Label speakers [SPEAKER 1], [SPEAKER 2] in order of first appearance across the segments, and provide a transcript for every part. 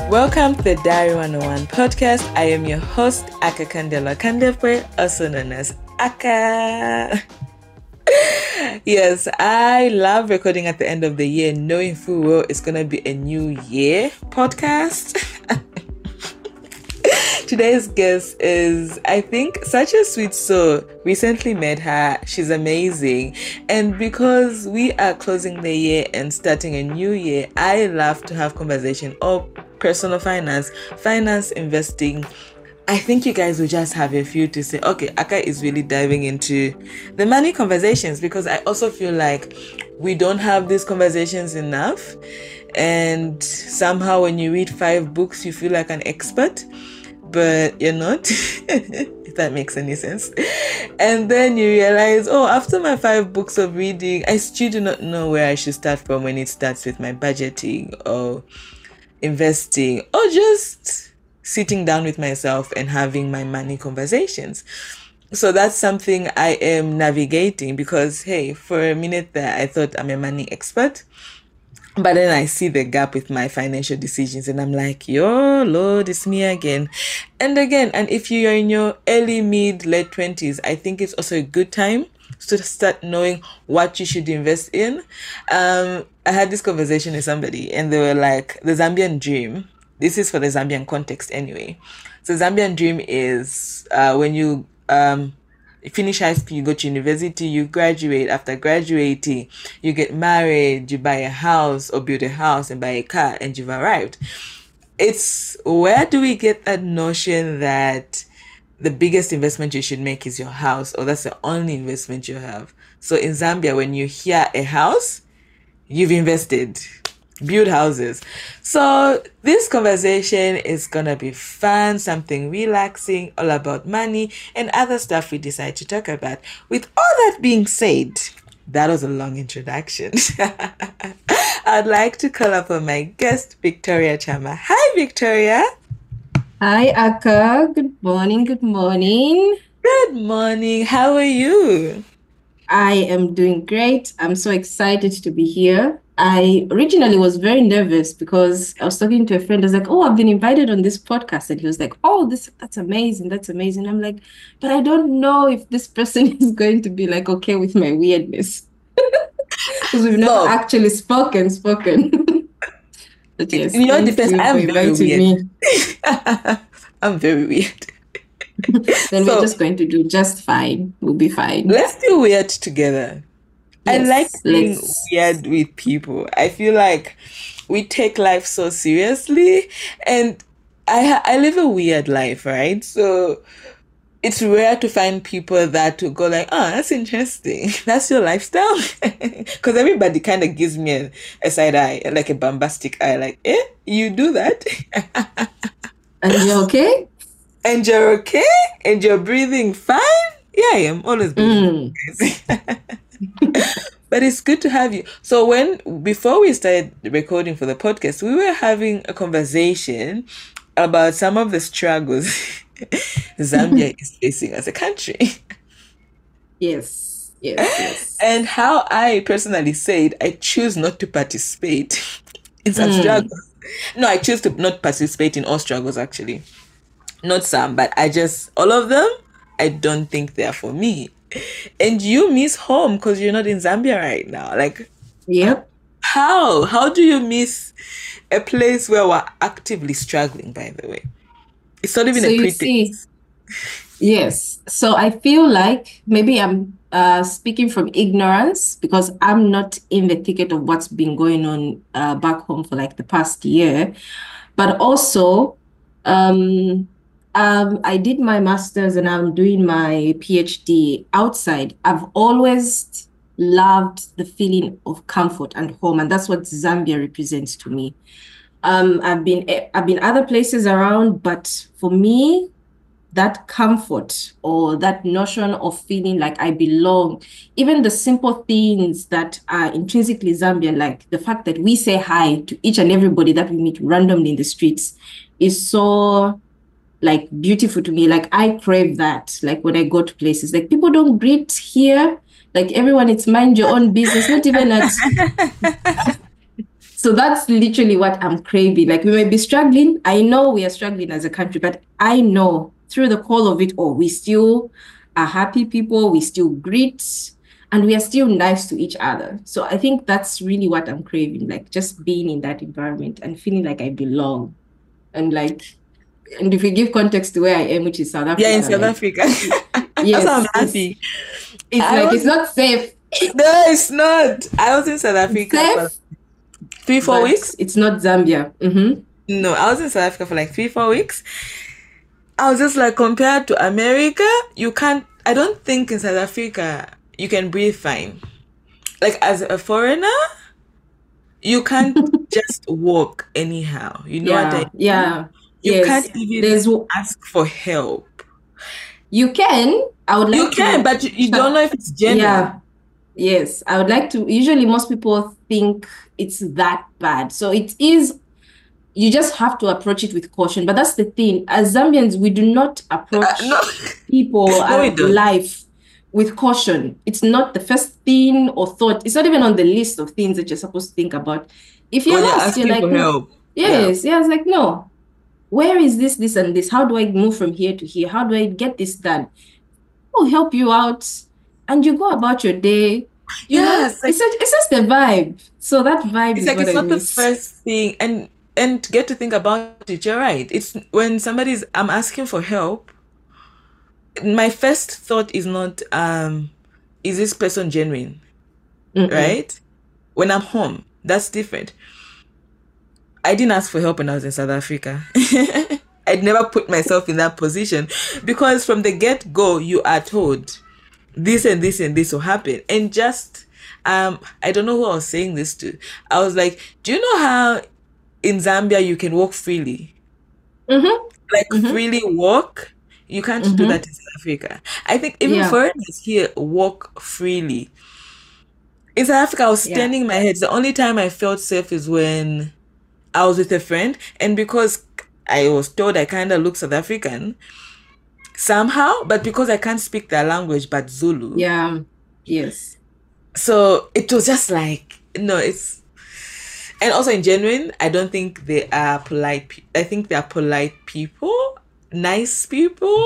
[SPEAKER 1] Welcome to the Diary 101 podcast. I am your host, Aka Kandela Kandepwe, also known as Aka. Yes, I love recording at the end of the year, knowing full well it's going to be a new year podcast. Today's guest is, I think, such a sweet soul. Recently met her. She's amazing. And because we are closing the year and starting a new year, I love to have conversation of personal finance, investing. I think you guys will just have a few to say, okay, Aka is really diving into the money conversations, because I also feel like we don't have these conversations enough. And somehow when you read 5 books, you feel like an expert. But you're not, if that makes any sense. And then you realize, after my 5 books of reading, I still do not know where I should start from when it starts with my budgeting or investing or just sitting down with myself and having my money conversations. So that's something I am navigating, because, hey, for a minute there, I thought I'm a money expert. But then I see the gap with my financial decisions and I'm like, yo, Lord, it's me again. And if you're in your early, mid, late 20s, I think it's also a good time to start knowing what you should invest in. I had this conversation with somebody and they were like, the Zambian dream, this is for the Zambian context anyway. So Zambian dream is when you finish high school, you go to university, you graduate. After graduating, you get married, you buy a house or build a house and buy a car, and you've arrived. It's where do we get that notion that the biggest investment you should make is your house, or that's the only investment you have? So in Zambia, when you hear a house, you've invested. Build houses. So this conversation is gonna be fun, something relaxing, all about money and other stuff we decide to talk about. With all that being said, that was a long introduction. I'd like to call upon my guest, Victoria Chama. Hi, Victoria.
[SPEAKER 2] Hi, Aka. Good morning. Good morning.
[SPEAKER 1] Good morning. How are you?
[SPEAKER 2] I am doing great. I'm so excited to be here. I originally was very nervous because I was talking to a friend. I was like, I've been invited on this podcast. And he was like, that's amazing. That's amazing. I'm like, but I don't know if this person is going to be like, okay with my weirdness. Because we've never actually spoken. But yes,
[SPEAKER 1] in your defense, I'm very weird. I'm very weird.
[SPEAKER 2] Then we're just going to do just fine. We'll be fine.
[SPEAKER 1] Let's do weird together. Yes, I like being weird with people. I feel like we take life so seriously, and I live a weird life, right? So it's rare to find people that will go like, that's interesting. That's your lifestyle? Because everybody kind of gives me a side eye, like a bombastic eye, like, you do that?
[SPEAKER 2] And you're okay?
[SPEAKER 1] And you're okay? And you're breathing fine? Yeah, I am always breathing. But it's good to have you. So before we started recording for the podcast, we were having a conversation about some of the struggles Zambia is facing as a country.
[SPEAKER 2] Yes.
[SPEAKER 1] And how I personally said I choose not to participate in some struggles. No, I choose to not participate in all struggles, actually. Not some, but all of them, I don't think they're for me. And you miss home because you're not in Zambia right now. Like,
[SPEAKER 2] yep.
[SPEAKER 1] How do you miss a place where we're actively struggling, by the way? It's not even a pretext.
[SPEAKER 2] Yes. So I feel like maybe I'm speaking from ignorance, because I'm not in the thicket of what's been going on back home for like the past year. But also, I did my master's and I'm doing my PhD outside. I've always loved the feeling of comfort and home, and that's what Zambia represents to me. I've been other places around, but for me, that comfort or that notion of feeling like I belong, even the simple things that are intrinsically Zambian, like the fact that we say hi to each and everybody that we meet randomly in the streets, is so like beautiful to me. Like I crave that. Like when I go to places, like people don't greet here. Like everyone, it's mind your own business. Not even at So that's literally what I'm craving. Like we may be struggling. I know we are struggling as a country, but I know through the call of it all, we still are happy people. We still greet and we are still nice to each other. So I think that's really what I'm craving, like just being in that environment and feeling like I belong. And like, and if you give context to where I am, which is South Africa,
[SPEAKER 1] Yeah, in South
[SPEAKER 2] like,
[SPEAKER 1] Africa. That's why I'm
[SPEAKER 2] yes,
[SPEAKER 1] happy.
[SPEAKER 2] it's
[SPEAKER 1] I
[SPEAKER 2] like
[SPEAKER 1] was
[SPEAKER 2] it's not safe.
[SPEAKER 1] No, it's not. I was in South
[SPEAKER 2] It's
[SPEAKER 1] Africa for
[SPEAKER 2] safe,
[SPEAKER 1] 3, 4
[SPEAKER 2] but
[SPEAKER 1] weeks.
[SPEAKER 2] it's not Zambia.
[SPEAKER 1] No, I was in South Africa for like 3, 4 weeks. I was just like, compared to America, you can't. I don't think in South Africa you can breathe fine. Like as a foreigner, you can't just walk anyhow. You know what I
[SPEAKER 2] Yeah,
[SPEAKER 1] mean?
[SPEAKER 2] yeah,
[SPEAKER 1] You can't
[SPEAKER 2] yes.
[SPEAKER 1] even ask for help.
[SPEAKER 2] You can. I would
[SPEAKER 1] You
[SPEAKER 2] like
[SPEAKER 1] can,
[SPEAKER 2] to.
[SPEAKER 1] but you don't know if it's genuine.
[SPEAKER 2] Yeah, yes. I would like to. Usually, most people think it's that bad. So it is. You just have to approach it with caution. But that's the thing. As Zambians, we do not
[SPEAKER 1] No,
[SPEAKER 2] approach people
[SPEAKER 1] no, we
[SPEAKER 2] and
[SPEAKER 1] don't.
[SPEAKER 2] life with caution. It's not the first thing or thought. It's not even on the list of things that you're supposed to think about. If you're
[SPEAKER 1] When you're
[SPEAKER 2] lost, you're
[SPEAKER 1] asking
[SPEAKER 2] like,
[SPEAKER 1] for
[SPEAKER 2] no.
[SPEAKER 1] help, yeah.
[SPEAKER 2] Yes, yeah. It's like, no. Where is this, and this? How do I move from here to here? How do I get this done? Will help you out, and you go about your day.
[SPEAKER 1] Yes, like
[SPEAKER 2] It's just the vibe. So that vibe
[SPEAKER 1] it's
[SPEAKER 2] is
[SPEAKER 1] like
[SPEAKER 2] what
[SPEAKER 1] it's
[SPEAKER 2] I
[SPEAKER 1] not the
[SPEAKER 2] miss.
[SPEAKER 1] first thing, and get to think about it. You're right. It's when I'm asking for help. My first thought is not is this person genuine,
[SPEAKER 2] Mm-mm.
[SPEAKER 1] right? When I'm home, that's different. I didn't ask for help when I was in South Africa. I'd never put myself in that position because from the get-go you are told this and this and this will happen. And just I don't know who I was saying this to. I was like, do you know how in Zambia you can walk freely?
[SPEAKER 2] Mm-hmm.
[SPEAKER 1] Like
[SPEAKER 2] Mm-hmm.
[SPEAKER 1] freely walk? You can't do
[SPEAKER 2] Mm-hmm.
[SPEAKER 1] that in South Africa. I think even
[SPEAKER 2] Yeah.
[SPEAKER 1] foreigners here walk freely. In South Africa, I was
[SPEAKER 2] Yeah.
[SPEAKER 1] standing my head. The only time I felt safe is when I was with a friend, and because I was told I kind of look South African somehow, but because I can't speak their language but Zulu,
[SPEAKER 2] Yeah. Yes.
[SPEAKER 1] so it was just like no, it's and also in genuine, I don't think they are polite. I think they are polite people, nice people.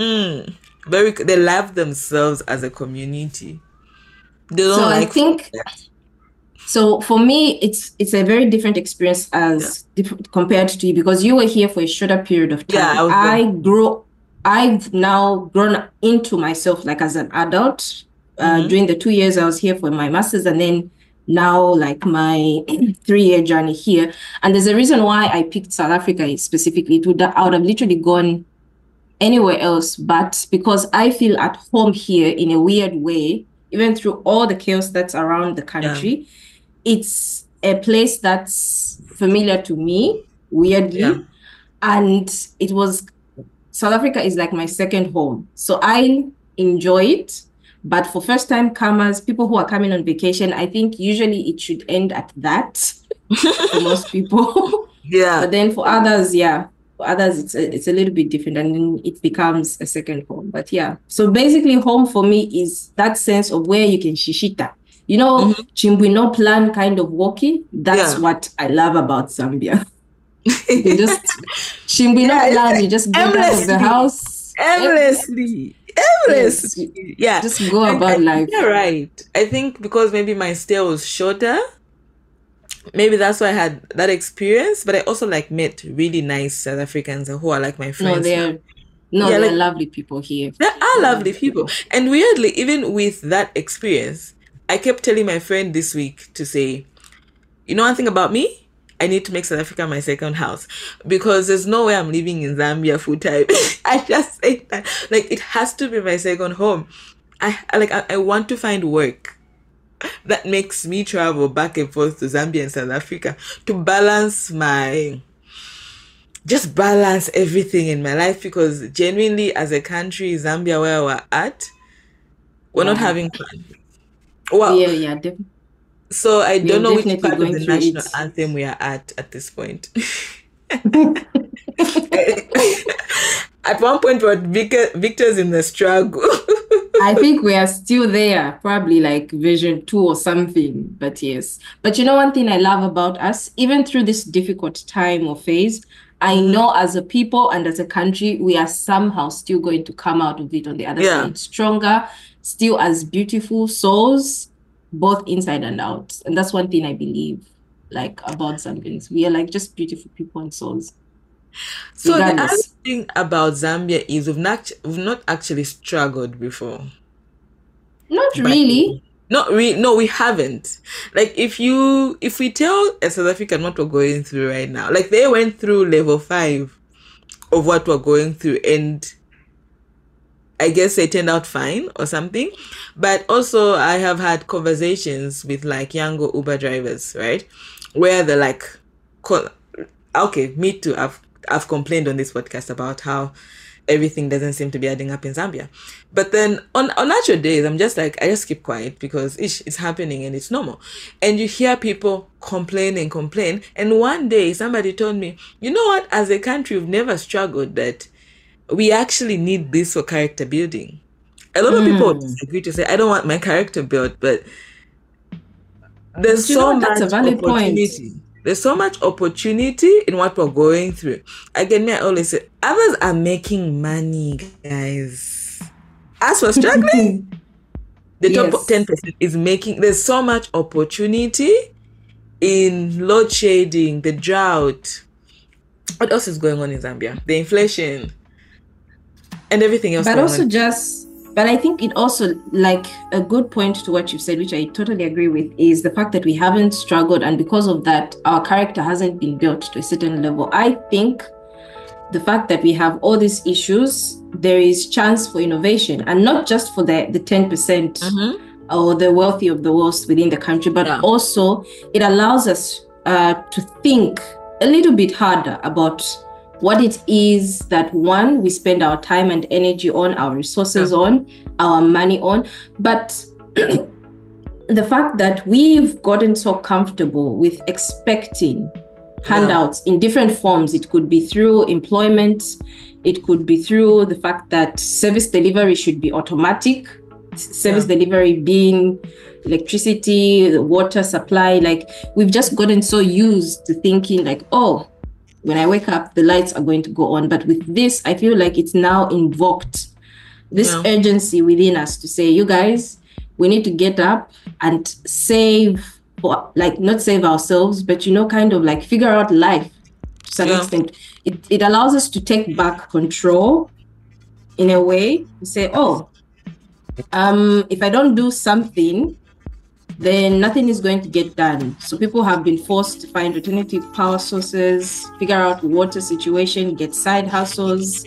[SPEAKER 1] They love themselves as a community. They
[SPEAKER 2] So
[SPEAKER 1] don't
[SPEAKER 2] I
[SPEAKER 1] like
[SPEAKER 2] think
[SPEAKER 1] foreigners.
[SPEAKER 2] so for me, it's a very different experience
[SPEAKER 1] Yeah,
[SPEAKER 2] as compared to you because you were here for a shorter period of
[SPEAKER 1] yeah,
[SPEAKER 2] time.
[SPEAKER 1] I was there.
[SPEAKER 2] I've now grown into myself like as an adult.
[SPEAKER 1] Mm-hmm.
[SPEAKER 2] During the 2 years I was here for my master's, and then now like my 3 year journey here. And there's a reason why I picked South Africa specifically. I would have literally gone anywhere else, but because I feel at home here in a weird way, even through all the chaos that's around the
[SPEAKER 1] Yeah,
[SPEAKER 2] country, it's a place that's familiar to me,
[SPEAKER 1] yeah.
[SPEAKER 2] weirdly. And it was South Africa is like my second home. So I enjoy it. But for first time comers, people who are coming on vacation, I think usually it should end at that for most people.
[SPEAKER 1] Yeah.
[SPEAKER 2] But then for others, yeah, for others it's a little bit different, and then it becomes a second home. But yeah, so basically home for me is that sense of where you can shishita.
[SPEAKER 1] Hmm.
[SPEAKER 2] Chimbwino plan kind of walking. That's
[SPEAKER 1] Yeah.
[SPEAKER 2] what I love about Zambia. You can just Chimbwino
[SPEAKER 1] Yeah, it's
[SPEAKER 2] plan,
[SPEAKER 1] like
[SPEAKER 2] you just get out of the
[SPEAKER 1] aimlessly,
[SPEAKER 2] house.
[SPEAKER 1] aimlessly,
[SPEAKER 2] Yes,
[SPEAKER 1] aimlessly.
[SPEAKER 2] you
[SPEAKER 1] Yeah,
[SPEAKER 2] just go
[SPEAKER 1] and I
[SPEAKER 2] about
[SPEAKER 1] think
[SPEAKER 2] life.
[SPEAKER 1] you're right. I think because maybe my stay was shorter, maybe that's why I had that experience. But I also like met really nice South Africans who are like my
[SPEAKER 2] No,
[SPEAKER 1] friends now.
[SPEAKER 2] they're no,
[SPEAKER 1] Yeah,
[SPEAKER 2] they're
[SPEAKER 1] like
[SPEAKER 2] lovely people here.
[SPEAKER 1] they are
[SPEAKER 2] They're
[SPEAKER 1] lovely
[SPEAKER 2] lovely
[SPEAKER 1] people.
[SPEAKER 2] people.
[SPEAKER 1] And weirdly, even with that experience, I kept telling my friend this week to say, you know one thing about me? I need to make South Africa my second house because there's no way I'm living in Zambia full time. I just say that like it has to be my second home. I want to find work that makes me travel back and forth to Zambia and South Africa to balance everything in my life because genuinely as a country, Zambia where we're at, we're not
[SPEAKER 2] Yeah.
[SPEAKER 1] having fun. Well,
[SPEAKER 2] Yeah,
[SPEAKER 1] so I
[SPEAKER 2] we are
[SPEAKER 1] don't know which
[SPEAKER 2] definitely
[SPEAKER 1] part of
[SPEAKER 2] going
[SPEAKER 1] the
[SPEAKER 2] through
[SPEAKER 1] national
[SPEAKER 2] it.
[SPEAKER 1] anthem we are at this point. At one point, we were victors in the struggle.
[SPEAKER 2] I think we are still there, probably like version 2 or something, but yes. But you know, one thing I love about us, even through this difficult time or phase, I know as a people and as a country, we are somehow still going to come out of it on the other
[SPEAKER 1] Yeah.
[SPEAKER 2] side, stronger, still as beautiful souls, both inside and out. And that's one thing I believe, like about Zambians. We are like just beautiful people and souls,
[SPEAKER 1] So the other
[SPEAKER 2] regardless.
[SPEAKER 1] thing about Zambia is we've not actually struggled before.
[SPEAKER 2] Not
[SPEAKER 1] But
[SPEAKER 2] really.
[SPEAKER 1] no, we haven't. Like if we tell a South African what we're going through right now, like they went through level 5 of what we're going through, and I guess they turned out fine or something. But also I have had conversations with like younger Uber drivers, right? Where they're like, okay, me too. I've complained on this podcast about how everything doesn't seem to be adding up in Zambia. But then on actual days, I'm just like, I just keep quiet because it's happening and it's normal. And you hear people complain. And one day somebody told me, you know what, as a country, we've never struggled that we actually need this for character building. A lot of people disagree to say, I don't want my character built, but there's
[SPEAKER 2] But you know
[SPEAKER 1] so
[SPEAKER 2] what? That's a
[SPEAKER 1] much
[SPEAKER 2] valid point.
[SPEAKER 1] opportunity. There's so much opportunity in what we're going through. Again, me, I always say, others are making money, guys. As we're struggling, the top
[SPEAKER 2] Yes.
[SPEAKER 1] 10% is making. There's so much opportunity in load shedding, the drought. What else is going on in Zambia? The inflation and everything else
[SPEAKER 2] But
[SPEAKER 1] going
[SPEAKER 2] also
[SPEAKER 1] on.
[SPEAKER 2] but I think it also, like, a good point to what you've said, which I totally agree with, is the fact that we haven't struggled, and because of that, our character hasn't been built to a certain level. I think the fact that we have all these issues, there is chance for innovation, and not just for the 10% or the wealthy of the world within the country, but also it allows us to think a little bit harder about what it is that, one, we spend our time and energy on, our resources on, our money on. But the fact that we've gotten so comfortable with expecting handouts in different forms, it could be through employment, it could be through the fact that service delivery should be automatic, service delivery being electricity, the water supply. Like, we've just gotten so used to thinking like, oh, when I wake up, the lights are going to go on. But with this, I feel like it's now invoked this urgency within us to say, you guys, we need to get up and save, or like not save ourselves, but, you know, kind of like figure out life to some extent. It allows us to take back control in a way to say, oh, if I don't do something, then nothing is going to get done. So people have been forced to find alternative power sources, figure out the water situation, get side hustles,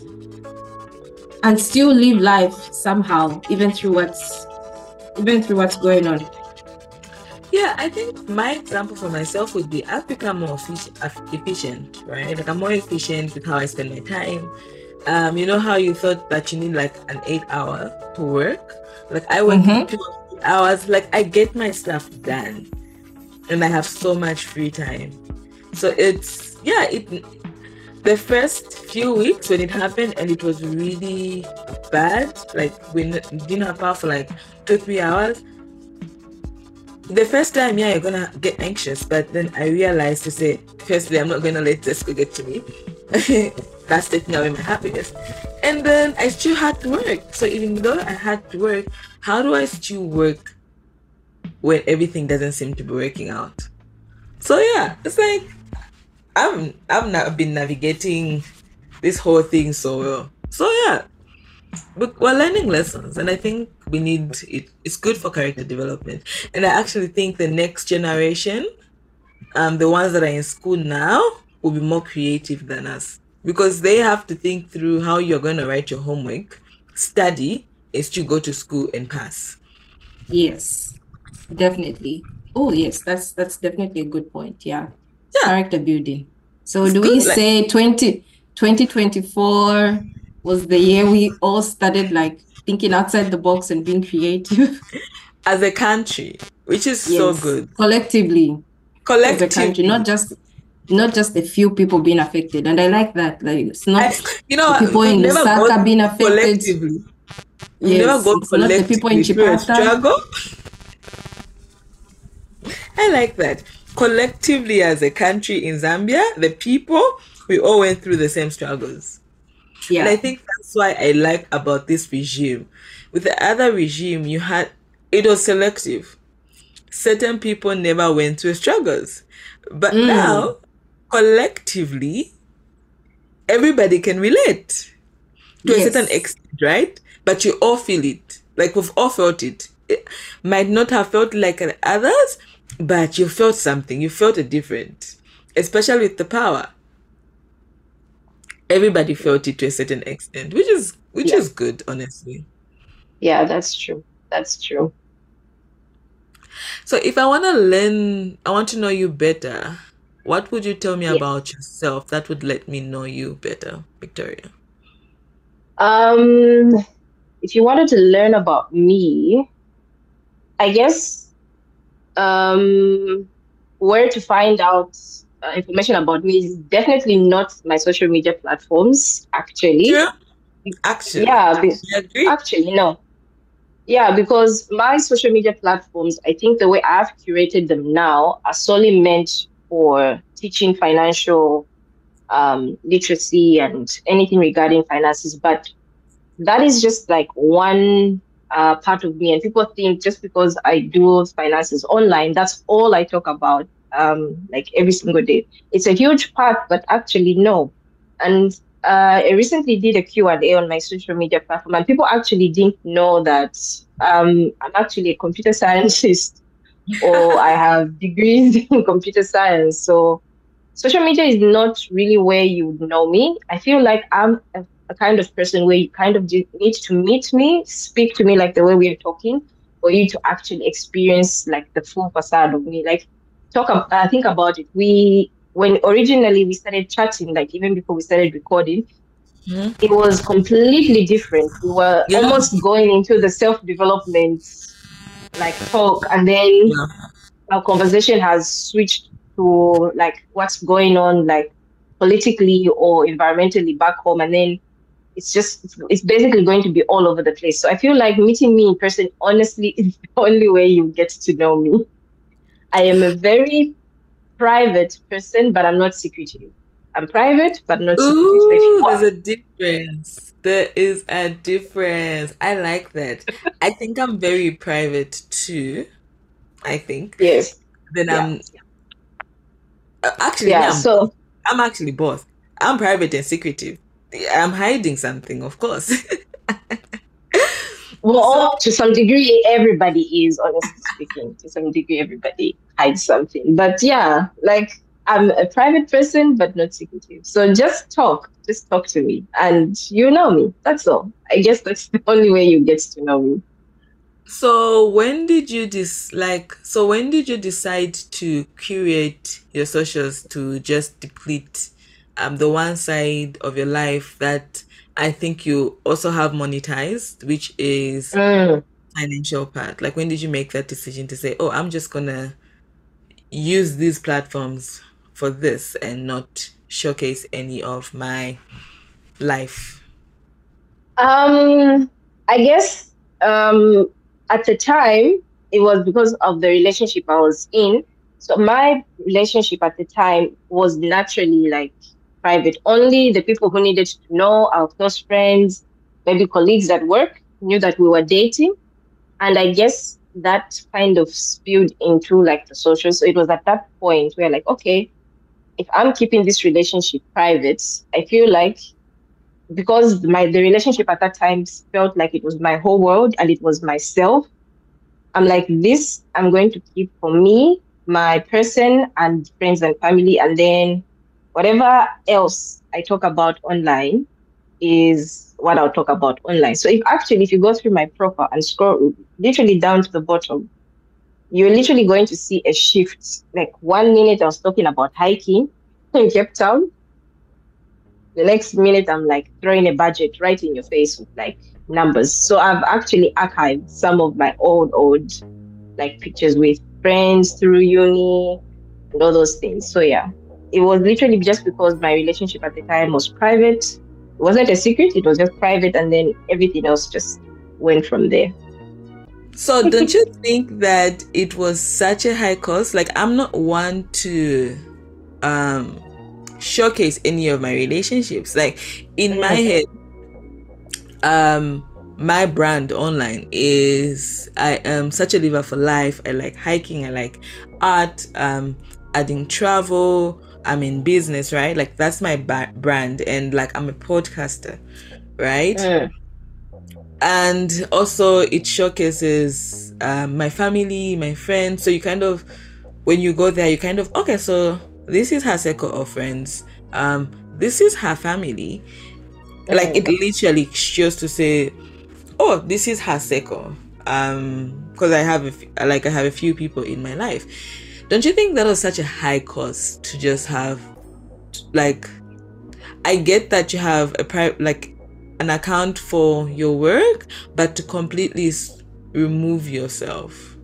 [SPEAKER 2] and still live life somehow, even through what's going on.
[SPEAKER 1] Yeah, I think my example for myself would be I've become more efficient, right? Like, I'm more efficient with how I spend my time. You know how you thought that you need like an 8-hour to work? Like, I work 2 hours. Like, I get my stuff done, and I have so much free time. So it's the first few weeks when it happened and it was really bad, like we didn't have power for like 2-3 hours. The first time, you're gonna get anxious, but then I realized to say, firstly, I'm not gonna let Tesco get to me. That's taking away my happiness. And then I still had to work. So even though I had to work, how do I still work when everything doesn't seem to be working out? So yeah, it's like I've not been navigating this whole thing so well. So yeah, but we're learning lessons, and I think we need it. It's good for character development, and I actually think the next generation, the ones that are in school now, will be more creative than us, because they have to think through how you're going to write your homework, study, and still go to school and pass.
[SPEAKER 2] Yes, definitely. Oh yes, that's definitely a good point. Yeah. Character building. So do we say 2024 was the year we all started like thinking outside the box and being creative?
[SPEAKER 1] As a country, which is so good.
[SPEAKER 2] Collectively. As a country, not just a few people being affected. And I like that. Like, it's not people in Lusaka being affected.
[SPEAKER 1] You never
[SPEAKER 2] Yes,
[SPEAKER 1] go
[SPEAKER 2] it's not the people in
[SPEAKER 1] collectively through a
[SPEAKER 2] Chipata.
[SPEAKER 1] struggle. I like that. Collectively, as a country in Zambia, the people, we all went through the same struggles. And I
[SPEAKER 2] Yeah.
[SPEAKER 1] think that's why I like about this regime. With the other regime, it was selective. Certain people never went through struggles. But
[SPEAKER 2] Mm,
[SPEAKER 1] now, collectively, everybody can relate to a certain
[SPEAKER 2] yes.
[SPEAKER 1] extent, right? But you all feel it. Like we've all felt it. It might not have felt like others, but you felt something. You felt it different, especially with the power. Everybody felt it to a certain extent, which
[SPEAKER 3] Yeah,
[SPEAKER 1] is good, honestly.
[SPEAKER 3] yeah, that's true. That's true.
[SPEAKER 1] So if I want to know you better, what would you tell me
[SPEAKER 3] Yeah.
[SPEAKER 1] about yourself that would let me know you better, Victoria?
[SPEAKER 3] Um, if you wanted to learn about me, I guess um, where to find out information about me is definitely not my social media platforms, actually.
[SPEAKER 1] True. Actually,
[SPEAKER 3] Yeah,
[SPEAKER 1] I agree.
[SPEAKER 3] actually, no. Yeah, because my social media platforms, I think the way I've curated them now are solely meant for teaching financial literacy and anything regarding finances. But that is just like one part of me. And people think just because I do finances online, that's all I talk about, like every single day. It's a huge part, but actually, no. And I recently did a Q&A on my social media platform, and people actually didn't know that I'm actually a computer scientist or I have degrees in computer science. So social media is not really where you would know me. I feel like I'm a kind of person where you kind of need to meet me, speak to me like the way we are talking, for you to actually experience like the full facade of me. Like think about it. When originally we started chatting, like even before we started recording,
[SPEAKER 1] Mhm.
[SPEAKER 3] it was completely different. We were
[SPEAKER 1] Yeah,
[SPEAKER 3] almost going into the self-development like talk, and then
[SPEAKER 1] yeah.
[SPEAKER 3] our conversation has switched to like what's going on like politically or environmentally back home, and then it's basically going to be all over the place. So I feel like meeting me in person honestly is the only way you get to know me. I am a very private person, but I'm not secretive. I'm private but not secretive. So if you
[SPEAKER 1] Ooh, there's
[SPEAKER 3] want,
[SPEAKER 1] a difference. There is a difference. I like that. I think I'm very private too. I think.
[SPEAKER 3] yes,
[SPEAKER 1] Then
[SPEAKER 3] yeah,
[SPEAKER 1] actually me,
[SPEAKER 3] yeah. So
[SPEAKER 1] I'm actually both. I'm private and secretive. I'm hiding something, of course. So,
[SPEAKER 3] well, to some degree, everybody is, honestly speaking. To some degree, everybody hides something. But yeah, like I'm a private person, but not secretive. So just talk to me, and you know me. That's all. I guess that's the only way you get to know me.
[SPEAKER 1] so when did you decide to curate your socials to just deplete the one side of your life that I think you also have monetized, which is
[SPEAKER 3] Mm.
[SPEAKER 1] financial part? Like when did you make that decision to say, "Oh, I'm just gonna use these platforms for this and not showcase any of my life"?
[SPEAKER 3] Um, I guess at the time it was because of the relationship I was in. So my relationship at the time was naturally like private. Only the people who needed to know, our close friends, maybe colleagues at work, knew that we were dating. And I guess that kind of spewed into like the social. So it was at that point where like, okay, if I'm keeping this relationship private, I feel like because the relationship at that time felt like it was my whole world and it was myself. I'm like, this I'm going to keep for me, my person, and friends and family, and then whatever else I talk about online is what I'll talk about online. So if you go through my profile and scroll literally down to the bottom, you're literally going to see a shift. Like 1 minute I was talking about hiking in Cape Town, the next minute I'm like throwing a budget right in your face with like numbers. So I've actually archived some of my old like pictures with friends through uni and all those things. So yeah, it was literally just because my relationship at the time was private. It wasn't a secret, it was just private, and then everything else just went from there.
[SPEAKER 1] So don't you think that it was such a high cost? Like, I'm not one to showcase any of my relationships. Like, in my head, my brand online is I am such a liver for life. I like hiking, I like art, adding travel, I'm in business, right? Like, that's my brand, and like I'm a podcaster, right? And also it showcases my family, my friends. So you kind of, when you go there, you kind of, okay, so this is her circle of friends, this is her family. Like, it literally shows to say, oh, this is her circle, because I have a few people in my life. Don't you think that was such a high cost to just have, like, I get that you have a private, like, an account for your work, but to completely remove yourself?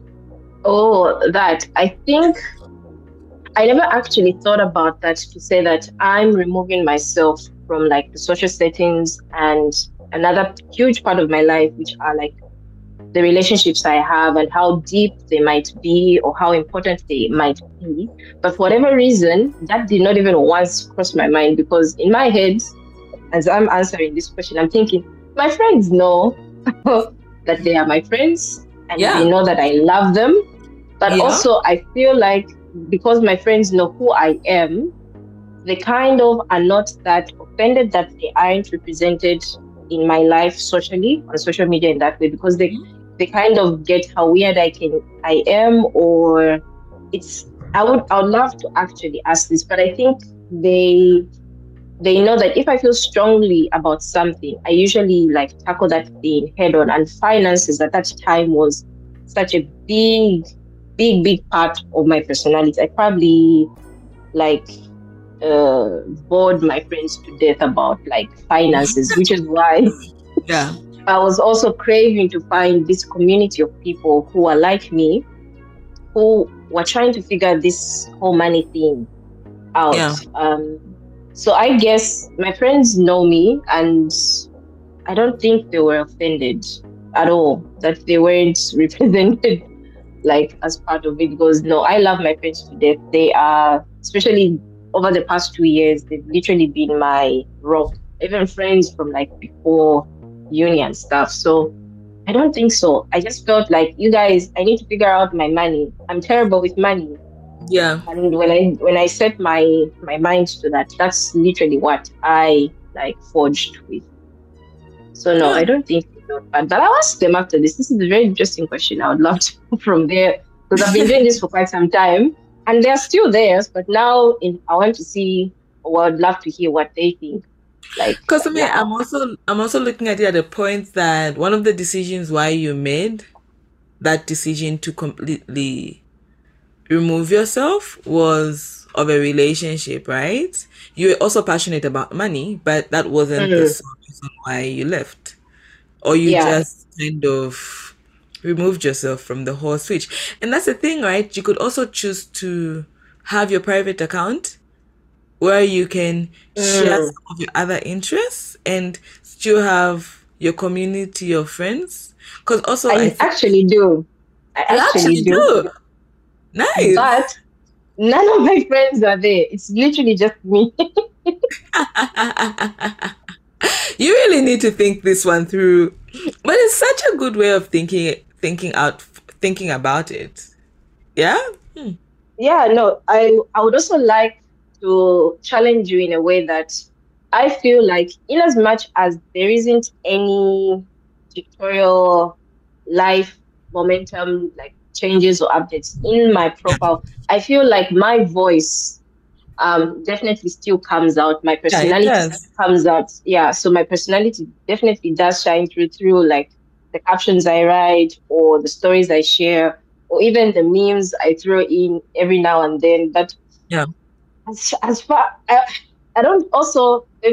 [SPEAKER 3] Oh, that. I think I never actually thought about that, to say that I'm removing myself from like the social settings and another huge part of my life, which are like the relationships I have and how deep they might be or how important they might be. But for whatever reason, that did not even once cross my mind, because in my head, as I'm answering this question, I'm thinking, my friends know that they are my friends, and they know that I love them. But also, I feel like because my friends know who I am, they kind of are not that offended that they aren't represented in my life socially, on social media in that way, because they kind of get how weird I am, or it's, I would love to actually ask this, but I think they know that if I feel strongly about something, I usually like tackle that thing head on. And finances at that time was such a big part of my personality. I probably like bored my friends to death about like finances, which is why I was also craving to find this community of people who are like me, who were trying to figure this whole money thing out. So I guess my friends know me, and I don't think they were offended at all that they weren't represented like as part of it, because no, I love my friends to death. They are, especially over the past 2 years, they've literally been my rock, even friends from like before uni and stuff. So I don't think so. I just felt like, you guys, I need to figure out my money. I'm terrible with money.
[SPEAKER 1] Yeah.
[SPEAKER 3] And when I set my mind to that, that's literally what I like forged with. So no, I don't think they know. But I'll ask them after this. This is a very interesting question. I would love to go from there, because I've been doing this for quite some time, and they're still there. But now I want to see, or I'd love to hear what they think. Like,
[SPEAKER 1] because I mean, I'm also looking at it at the point that one of the decisions why you made that decision to completely remove yourself was of a relationship, right? You were also passionate about money, but that wasn't the sole reason why you left, or you just kind of removed yourself from the whole switch. And that's the thing, right? You could also choose to have your private account where you can share some of your other interests and still have your community of friends. Because also
[SPEAKER 3] I actually do. I actually do.
[SPEAKER 1] Nice.
[SPEAKER 3] But none of my friends are there. It's literally just me.
[SPEAKER 1] You really need to think this one through. But it's such a good way of thinking about it. Yeah?
[SPEAKER 3] Yeah, no, I would also like to challenge you in a way that I feel like, in as much as there isn't any tutorial life momentum like changes or updates in my profile, I feel like my voice definitely still comes out. My personality comes out. Yeah, so my personality definitely does shine through like the captions I write, or the stories I share, or even the memes I throw in every now and then. But as far I don't also let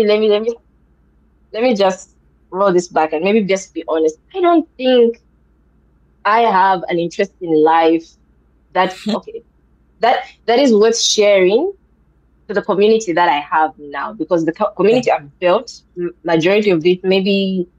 [SPEAKER 3] me just roll this back and maybe just be honest. I don't think I have an interest in life that that is worth sharing to the community that I have now, because the community I've built, majority of it, maybe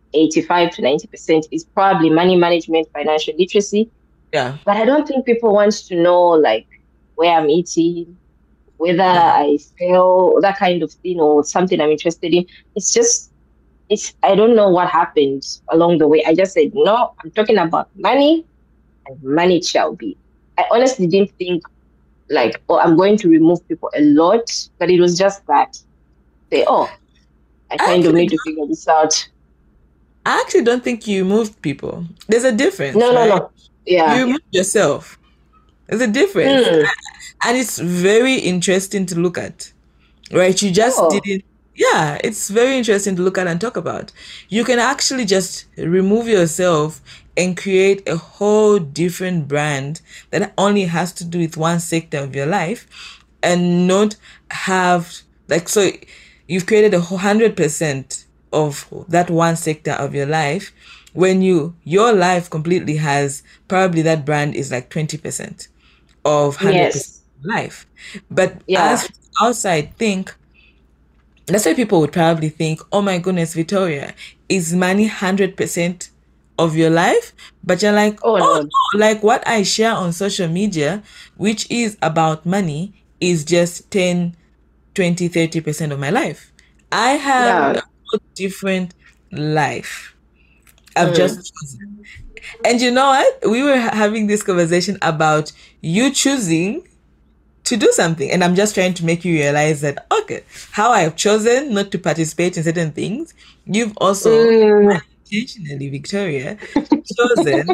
[SPEAKER 3] 85 to 90% is probably money management, financial literacy.
[SPEAKER 1] Yeah.
[SPEAKER 3] But I don't think people want to know like where I'm eating, whether
[SPEAKER 1] Yeah.
[SPEAKER 3] I fail, that kind of thing, or something I'm interested in. I don't know what happened along the way. I just said, no, I'm talking about money and money it shall be. I honestly didn't think like, oh, I'm going to remove people a lot, but it was just that say, oh, I
[SPEAKER 1] I
[SPEAKER 3] kind of
[SPEAKER 1] actually
[SPEAKER 3] need to figure this out.
[SPEAKER 1] I actually don't think you removed people. There's a difference,
[SPEAKER 3] No, no,
[SPEAKER 1] right?
[SPEAKER 3] no. Yeah.
[SPEAKER 1] You removed yourself. There's a difference.
[SPEAKER 3] Mm.
[SPEAKER 1] And it's very interesting to look at, right? You just
[SPEAKER 3] Oh,
[SPEAKER 1] didn't, yeah, it's very interesting to look at and talk about. You can actually just remove yourself and create a whole different brand that only has to do with one sector of your life and not have, like, so you've created 100% of that one sector of your life when your life completely has probably that brand is like 20% of 100%
[SPEAKER 3] yes.
[SPEAKER 1] life. But
[SPEAKER 3] Yeah.
[SPEAKER 1] as outside think, that's why people would probably think, oh my goodness, Victoria, is money 100% of your life? But you're like,
[SPEAKER 3] Oh,
[SPEAKER 1] oh
[SPEAKER 3] no.
[SPEAKER 1] no, like what I share on social media, which is about money, is just 10, 20, 30% of my life. I have
[SPEAKER 3] Yeah.
[SPEAKER 1] a whole different life. I've
[SPEAKER 3] Mm.
[SPEAKER 1] just chosen. And you know what? We were having this conversation about you choosing to do something. And I'm just trying to make you realize that, okay, how I've chosen not to participate in certain things, you've also
[SPEAKER 3] Mm.
[SPEAKER 1] intentionally, Victoria, chosen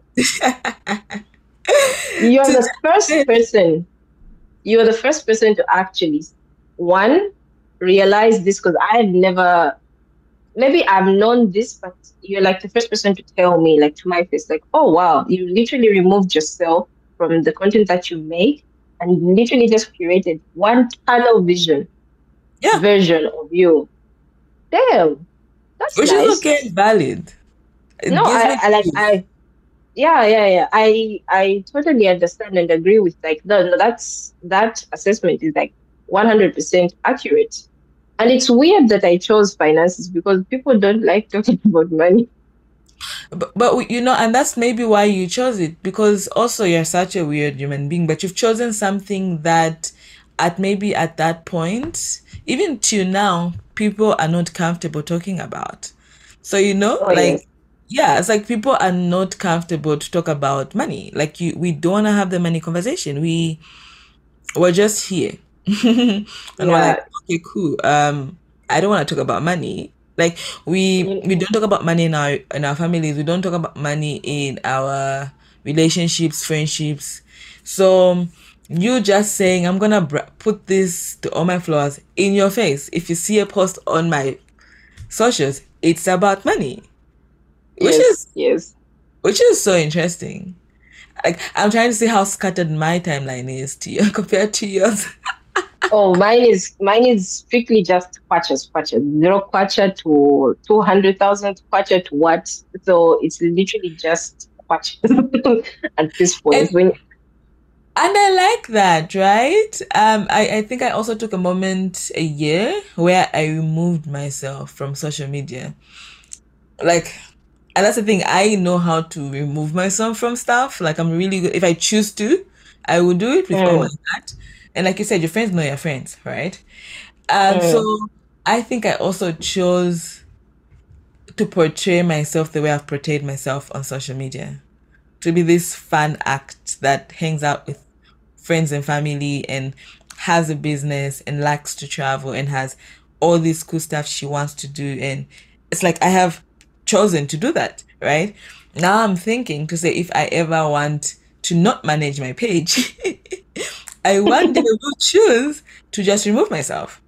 [SPEAKER 3] You're
[SPEAKER 1] to
[SPEAKER 3] the first
[SPEAKER 1] just,
[SPEAKER 3] person. You're the first person to actually, one, realize this because I've never, maybe I've known this, but you're like the first person to tell me, like to my face, like, oh, wow, you literally removed yourself from the content that you make and you literally just created one tunnel vision
[SPEAKER 1] yeah,
[SPEAKER 3] version of you. Damn, that's
[SPEAKER 1] which is
[SPEAKER 3] nice.
[SPEAKER 1] okay and valid. It
[SPEAKER 3] No,
[SPEAKER 1] gives me
[SPEAKER 3] I like,
[SPEAKER 1] peace.
[SPEAKER 3] yeah, yeah, yeah. I totally understand and agree with like no, that assessment is like 100% accurate. And it's weird that I chose finances because people don't like talking about money.
[SPEAKER 1] But you know, and that's maybe why you chose it because also you're such a weird human being, but you've chosen something that at that point, even till now, people are not comfortable talking about. So, you know,
[SPEAKER 3] Oh yes.
[SPEAKER 1] like, yeah, it's like people are not comfortable to talk about money. Like we don't want to have the money conversation. We're just here. And we're like,
[SPEAKER 3] Yeah.
[SPEAKER 1] okay, cool. I don't want to talk about money. Like
[SPEAKER 3] You-
[SPEAKER 1] we don't talk about money in our families. We don't talk about money in our relationships, friendships. So you just saying, I'm gonna put this to all my followers in your face. If you see a post on my socials, it's about money, which
[SPEAKER 3] Yes,
[SPEAKER 1] is
[SPEAKER 3] yes.
[SPEAKER 1] which is so interesting. Like I'm trying to see how scattered my timeline is to you compared to yours.
[SPEAKER 3] Oh, mine is strictly just kwacha. Zero kwacha to 200,000 kwacha to what? So it's literally just kwacha at this
[SPEAKER 1] And
[SPEAKER 3] point. When
[SPEAKER 1] And I like that, right? I think I also took a moment a year where I removed myself from social media. Like, and that's the thing, I know how to remove myself from stuff. Like, I'm really good. If I choose to, I will do it with all my
[SPEAKER 3] mm,
[SPEAKER 1] heart. And like you said, your friends know your friends, right? So
[SPEAKER 3] mm,
[SPEAKER 1] I think I also chose to portray myself the way I've portrayed myself on social media. To be this fun act that hangs out with friends and family and has a business and likes to travel and has all this cool stuff she wants to do. And it's like I have chosen to do that, right? Now I'm thinking to say if I ever want to not manage my page, I one day will choose to just remove myself,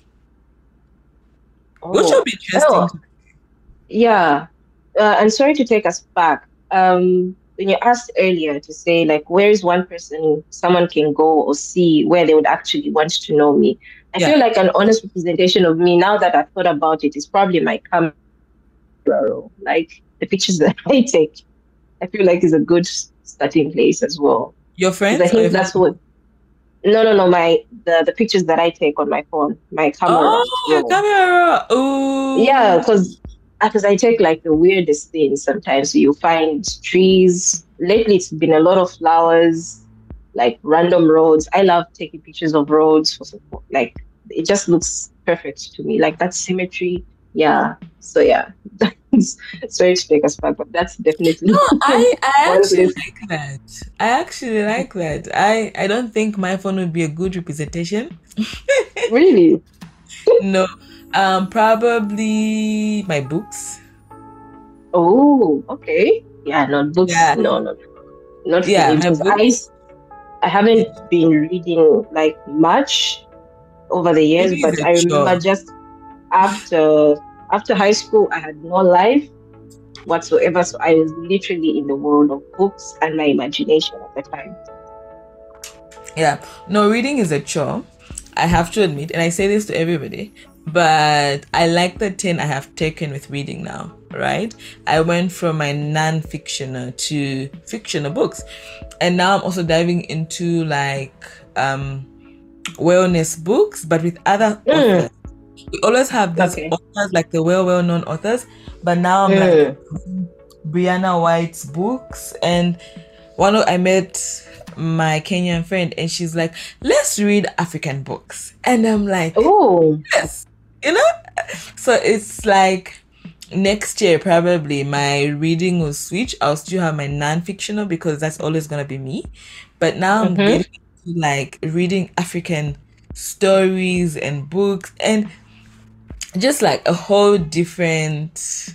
[SPEAKER 1] which will
[SPEAKER 3] oh,
[SPEAKER 1] be interesting.
[SPEAKER 3] oh, yeah. And sorry to take us back. When you asked earlier to say like, where is one person someone can go or see where they would actually want to know me? I
[SPEAKER 1] Yeah.
[SPEAKER 3] feel like an honest representation of me now that I've thought about it is probably my camera roll, like the pictures that I take. I feel like is a good starting place as well
[SPEAKER 1] Your
[SPEAKER 3] because I
[SPEAKER 1] friends or your
[SPEAKER 3] think that's what.
[SPEAKER 1] family?
[SPEAKER 3] No, no, no. The pictures that I take on my phone, my camera
[SPEAKER 1] Oh, your
[SPEAKER 3] roll.
[SPEAKER 1] camera.
[SPEAKER 3] Yeah,
[SPEAKER 1] Ooh.
[SPEAKER 3] because because I take like the weirdest things sometimes. You find trees. Lately, it's been a lot of flowers, like random roads. I love taking pictures of roads for support. Like it just looks perfect to me. Like that symmetry. Yeah. So yeah, sorry to take us back, but that's definitely
[SPEAKER 1] No, I
[SPEAKER 3] one
[SPEAKER 1] actually
[SPEAKER 3] place.
[SPEAKER 1] like that. I actually like that. I don't think my phone would be a good representation.
[SPEAKER 3] Really?
[SPEAKER 1] No, probably my books.
[SPEAKER 3] Oh, okay. Yeah, not books.
[SPEAKER 1] Yeah,
[SPEAKER 3] No, no, not for
[SPEAKER 1] yeah,
[SPEAKER 3] me
[SPEAKER 1] my
[SPEAKER 3] because
[SPEAKER 1] books.
[SPEAKER 3] I haven't been reading like much over the years,
[SPEAKER 1] Reading
[SPEAKER 3] but
[SPEAKER 1] is a
[SPEAKER 3] I remember
[SPEAKER 1] chore.
[SPEAKER 3] just after high school, I had no life whatsoever. So I was literally in the world of books and my imagination at the time.
[SPEAKER 1] Yeah, no, reading is a chore. I have to admit, and I say this to everybody, but I like the turn I have taken with reading now, right? I went from my non-fictional to fictional books, and now I'm also diving into like wellness books, but with other
[SPEAKER 3] Mm,
[SPEAKER 1] authors. We always have these
[SPEAKER 3] okay.
[SPEAKER 1] authors, like the well-known authors, but now I'm like
[SPEAKER 3] Mm.
[SPEAKER 1] Brianna White's books, and I met my Kenyan friend, and she's like, "Let's read African books," and I'm like,
[SPEAKER 3] Oh,
[SPEAKER 1] "Yes," you know. So it's like next year probably my reading will switch. I'll still have my non-fictional because that's always gonna be me, but now I'm
[SPEAKER 3] mm-hmm.
[SPEAKER 1] getting into like reading African stories and books and just like a whole different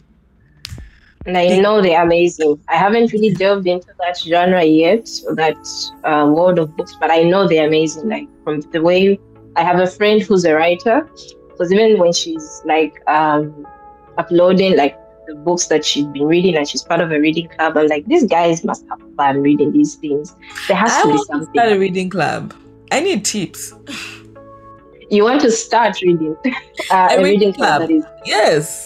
[SPEAKER 3] And I
[SPEAKER 1] thing.
[SPEAKER 3] know they're amazing. I haven't really delved into that genre yet, or that world of books, but I know they're amazing. Like from the way I have a friend who's a writer, because even when she's like uploading like the books that she's been reading and she's part of a reading club, I'm like, these guys must have fun reading these things. There has
[SPEAKER 1] I
[SPEAKER 3] to be
[SPEAKER 1] want to start
[SPEAKER 3] something.
[SPEAKER 1] a reading club. I need tips.
[SPEAKER 3] You want to start reading
[SPEAKER 1] A
[SPEAKER 3] a
[SPEAKER 1] reading
[SPEAKER 3] reading club that
[SPEAKER 1] club.
[SPEAKER 3] is.
[SPEAKER 1] Yes.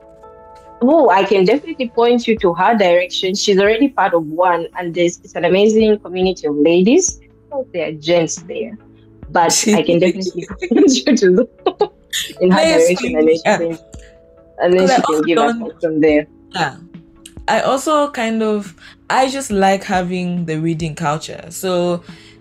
[SPEAKER 3] Oh, I can definitely point you to her direction. She's already part of one, and it's an amazing community of ladies. Oh, there are gents there, but I can definitely point you to in her
[SPEAKER 1] Please,
[SPEAKER 3] direction, and then she can,
[SPEAKER 1] because I also
[SPEAKER 3] give
[SPEAKER 1] don't.
[SPEAKER 3] advice from there.
[SPEAKER 1] Yeah. I also I just like having the reading culture. So,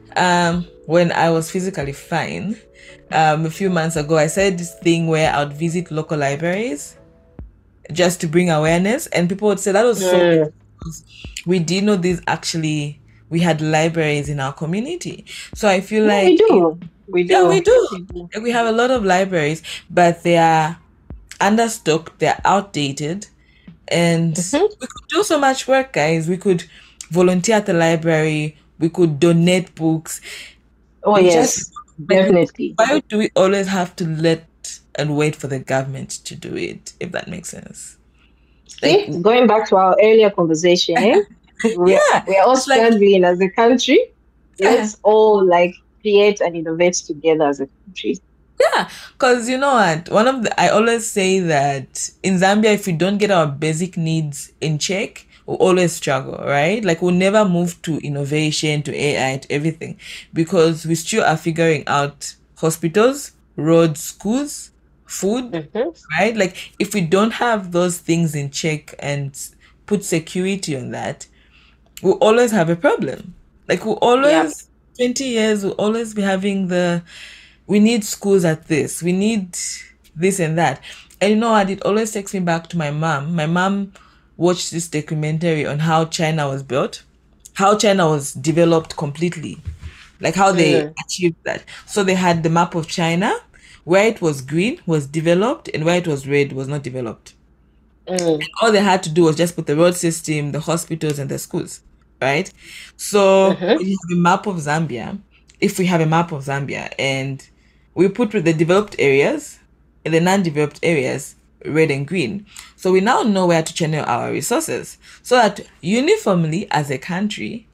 [SPEAKER 1] when I was physically fine, a few months ago, I said this thing where I would visit local libraries just to bring awareness, and people would say that was so cool
[SPEAKER 3] Mm.
[SPEAKER 1] because we didn't know this actually. We had libraries in our community, so I feel
[SPEAKER 3] Yeah, we
[SPEAKER 1] like
[SPEAKER 3] do. We
[SPEAKER 1] yeah, we
[SPEAKER 3] do.
[SPEAKER 1] do.
[SPEAKER 3] We do.
[SPEAKER 1] Like, we have a lot of libraries, but they are understocked, they're outdated, and
[SPEAKER 3] Mhm.
[SPEAKER 1] we could do so much work, guys. We could volunteer at the library, we could donate books.
[SPEAKER 3] Oh,
[SPEAKER 1] We just
[SPEAKER 3] yes,
[SPEAKER 1] like
[SPEAKER 3] definitely.
[SPEAKER 1] why do we always have to let and wait for the government to do it, if that makes sense? Like
[SPEAKER 3] See, going back to our earlier conversation, eh?
[SPEAKER 1] yeah,
[SPEAKER 3] We're all
[SPEAKER 1] it's like
[SPEAKER 3] struggling as a country.
[SPEAKER 1] yeah,
[SPEAKER 3] Let's all like create and innovate together as a country.
[SPEAKER 1] yeah, because you know what? I always say that in Zambia, if we don't get our basic needs in check, we'll always struggle, right? Like we'll never move to innovation, to AI, to everything, because we still are figuring out hospitals, roads, schools, food,
[SPEAKER 3] Mhm.
[SPEAKER 1] right? Like if we don't have those things in check and put security on that, we'll always have a problem. Like we'll
[SPEAKER 3] Yep.
[SPEAKER 1] always 20 years we'll always be having we need schools at this, we need this and that. And you know what? It always takes me back to my mom. My mom watched this documentary on how China was built, how China was developed completely, like how they
[SPEAKER 3] Mm.
[SPEAKER 1] achieved that. So they had the map of China, where it was green was developed, and where it was red was not developed.
[SPEAKER 3] Mm.
[SPEAKER 1] All they had to do was just put the road system, the hospitals, and the schools, right? So
[SPEAKER 3] Mhm.
[SPEAKER 1] when you have a map of Zambia, if we have a map of Zambia and we put with the developed areas and the non-developed areas red and green, so we now know where to channel our resources so that uniformly as a country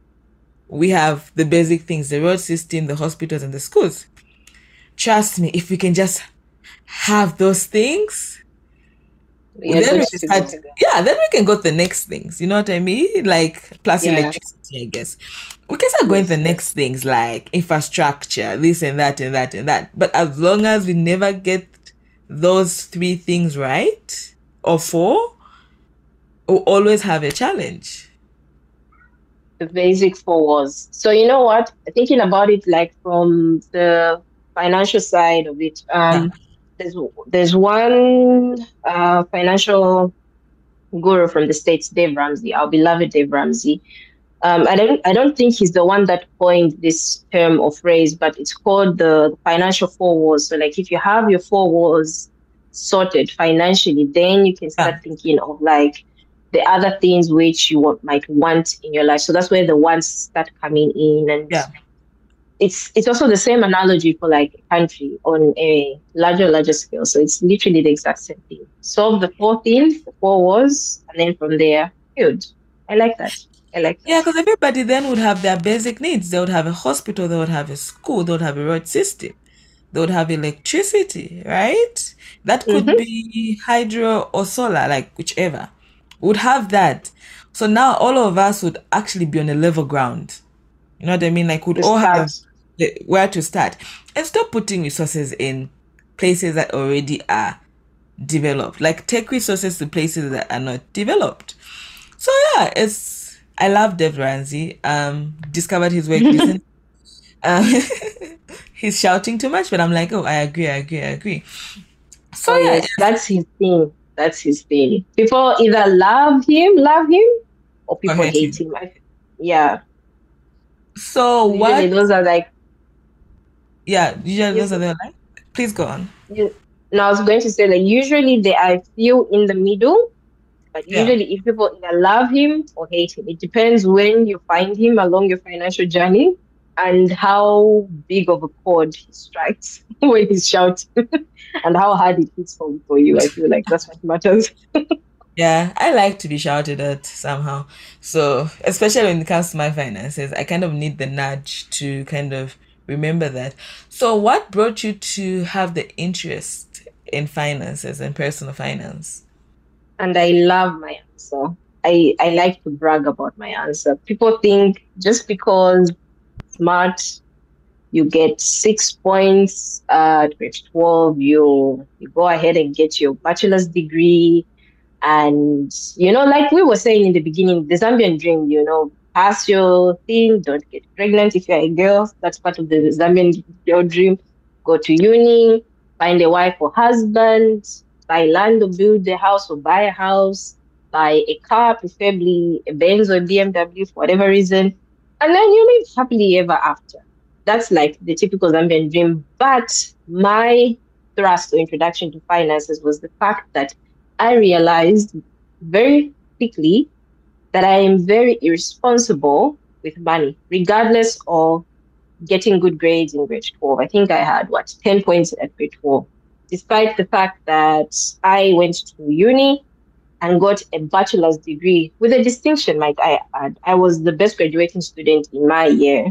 [SPEAKER 1] we have the basic things, the road system, the hospitals, and the schools. Trust me, if we can just have those things,
[SPEAKER 3] We are
[SPEAKER 1] then
[SPEAKER 3] good
[SPEAKER 1] we
[SPEAKER 3] to
[SPEAKER 1] start,
[SPEAKER 3] go.
[SPEAKER 1] yeah, then we can go to the next things. You know what I mean? Like plus
[SPEAKER 3] Yeah.
[SPEAKER 1] electricity, I guess. We can start going to
[SPEAKER 3] Yes.
[SPEAKER 1] the next things like infrastructure, this and that and that and that. But as long as we never get those three things right, or 4 will always have a challenge.
[SPEAKER 3] The basic 4 was. So you know what? Thinking about it like from the financial side of it,
[SPEAKER 1] Yeah.
[SPEAKER 3] there's one financial guru from the States, Dave Ramsey, our beloved Dave Ramsey. I don't think he's the one that coined this term or phrase, but it's called the financial 4 walls. So like if you have your 4 walls sorted financially, then you can
[SPEAKER 1] Yeah.
[SPEAKER 3] start thinking of like the other things which you might want in your life. So that's where the wants start coming in, and
[SPEAKER 1] Yeah.
[SPEAKER 3] it's also the same analogy for like a country on a larger scale. So it's literally the exact same thing. Solve the 4 things, the 4 walls, and then from there, build. I like that. I like that.
[SPEAKER 1] Yeah, because everybody then would have their basic needs. They would have a hospital, they would have a school, they would have a road system, they would have electricity, right? That could
[SPEAKER 3] Mm-hmm.
[SPEAKER 1] be hydro or solar, like whichever. Would have that. So now all of us would actually be on a level ground. You know what I mean? Like, would
[SPEAKER 3] To
[SPEAKER 1] all
[SPEAKER 3] start.
[SPEAKER 1] have where to start. And stop putting resources in places that already are developed. Like, take resources to places that are not developed. So yeah, I love Dev Ramsey. Discovered his work recently. Um, he's shouting too much, but I'm like, oh, I agree. So
[SPEAKER 3] Oh
[SPEAKER 1] yeah,
[SPEAKER 3] yes, that's his thing. That's his thing. People either love him, or
[SPEAKER 1] go
[SPEAKER 3] people
[SPEAKER 1] ahead.
[SPEAKER 3] hate him. Yeah.
[SPEAKER 1] So
[SPEAKER 3] Usually
[SPEAKER 1] what?
[SPEAKER 3] those are like
[SPEAKER 1] Yeah, usually those
[SPEAKER 3] yes.
[SPEAKER 1] are the like. Please go on.
[SPEAKER 3] Now I was going to say that usually they are few in the middle, but
[SPEAKER 1] Yeah.
[SPEAKER 3] usually if people either love him or hate him, it depends when you find him along your financial journey and how big of a chord he strikes when he's shouting and how hard it hits home for you. I feel like that's what matters.
[SPEAKER 1] Yeah, I like to be shouted at somehow. So, especially when it comes to my finances, I kind of need the nudge to kind of remember that. So, what brought you to have the interest in finances and personal finance?
[SPEAKER 3] And I love my answer. I like to brag about my answer. People think just because smart, you get 6 points at grade 12, you go ahead and get your bachelor's degree. And, like we were saying in the beginning, the Zambian dream, pass your thing, don't get pregnant if you're a girl. That's part of the Zambian girl dream. Go to uni, find a wife or husband, buy land or build a house or buy a house, buy a car, preferably a Benz or a BMW for whatever reason. And then you live happily ever after. That's like the typical Zambian dream. But my thrust or introduction to finances was the fact that I realized very quickly that I am very irresponsible with money, regardless of getting good grades in grade 12. I think I had, 10 points at grade 12, despite the fact that I went to uni and got a bachelor's degree with a distinction. Like I was the best graduating student in my year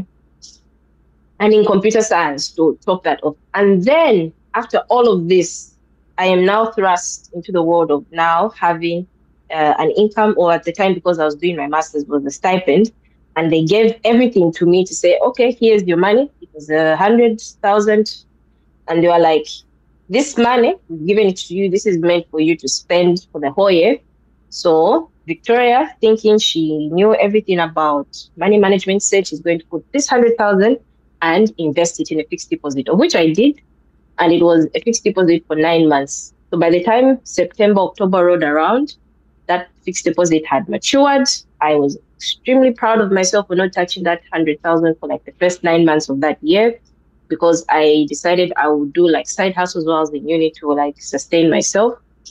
[SPEAKER 3] and in computer science to top that off. And then after all of this, I am now thrust into the world of now having an income, or at the time, because I was doing my master's, was a stipend. And they gave everything to me to say, okay, here's your money. It was 100,000. And they were like, this money, we've given it to you. This is meant for you to spend for the whole year. So Victoria, thinking she knew everything about money management, said she's going to put this 100,000 and invest it in a fixed deposit, of which I did. And it was a fixed deposit for 9 months. So by the time September, October rolled around, that fixed deposit had matured. I was extremely proud of myself for not touching that 100,000 for like the first 9 months of that year, because I decided I would do like side hustles while I was in uni to like sustain myself.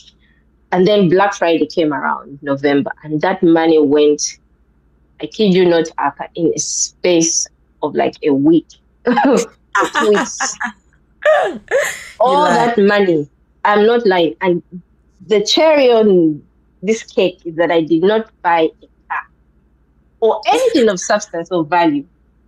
[SPEAKER 3] And then Black Friday came around November, and that money went, I kid you not, Aka, in a space of like a week or 2 weeks.
[SPEAKER 1] You
[SPEAKER 3] All
[SPEAKER 1] lie.
[SPEAKER 3] that money, I'm not lying. And the cherry on this cake is that I did not buy a car or anything of substance or value.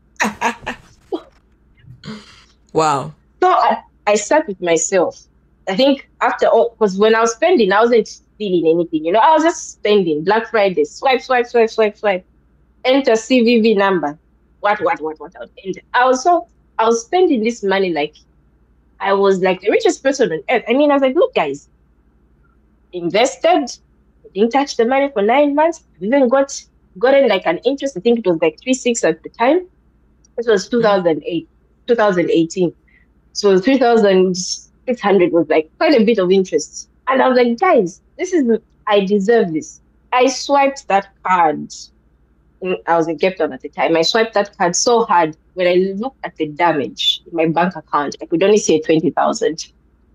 [SPEAKER 1] Wow.
[SPEAKER 3] So I sat with myself. I think after all, because when I was spending, I wasn't stealing anything. I was just spending. Black Friday, swipe, swipe, swipe, swipe, swipe. Enter CVV number. What? Enter. I was spending this money like I was like the richest person on earth. I mean, I was like, look, guys, invested. I didn't touch the money for 9 months. I've even gotten like an interest. I think it was like 3.6 at the time. This was 2018. So 3,600 was like quite a bit of interest. And I was like, guys, I deserve this. I swiped that card. I was in Cape Town at the time. I swiped that card so hard. When I looked at the damage in my bank account, I could only see 20,000.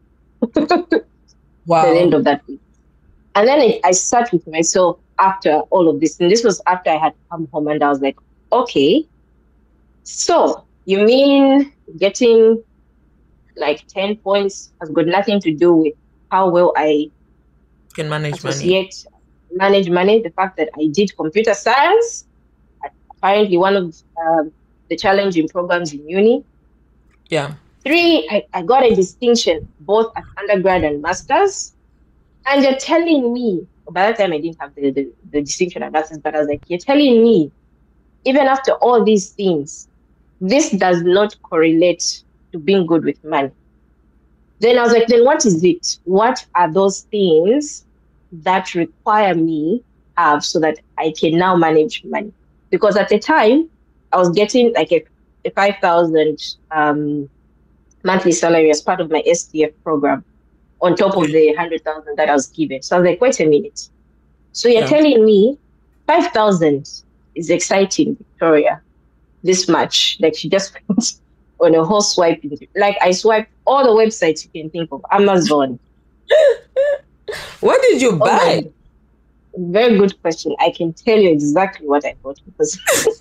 [SPEAKER 1] Wow.
[SPEAKER 3] At the end of that week. And then I sat with myself after all of this. And this was after I had come home, and I was like, okay, so you mean getting like 10 points has got nothing to do with how well I
[SPEAKER 1] can manage
[SPEAKER 3] money. The fact that I did computer science, apparently one of the challenging programs in uni.
[SPEAKER 1] Yeah.
[SPEAKER 3] 3, I got a distinction both at undergrad and masters. And you're telling me, by that time I didn't have the distinction at masters, but I was like, you're telling me, even after all these things, this does not correlate to being good with money. Then I was like, then what is it? What are those things that require me have so that I can now manage money? Because at the time, I was getting like a 5,000 monthly salary as part of my STF program, on top of the 100,000 that I was given. So I was like, wait a minute. So you're telling me 5,000 is exciting, Victoria, this much? Like, she just went on a whole swipe. Like, I swiped all the websites you can think of, Amazon.
[SPEAKER 1] What did you buy?
[SPEAKER 3] Very good question. I can tell you exactly what I bought because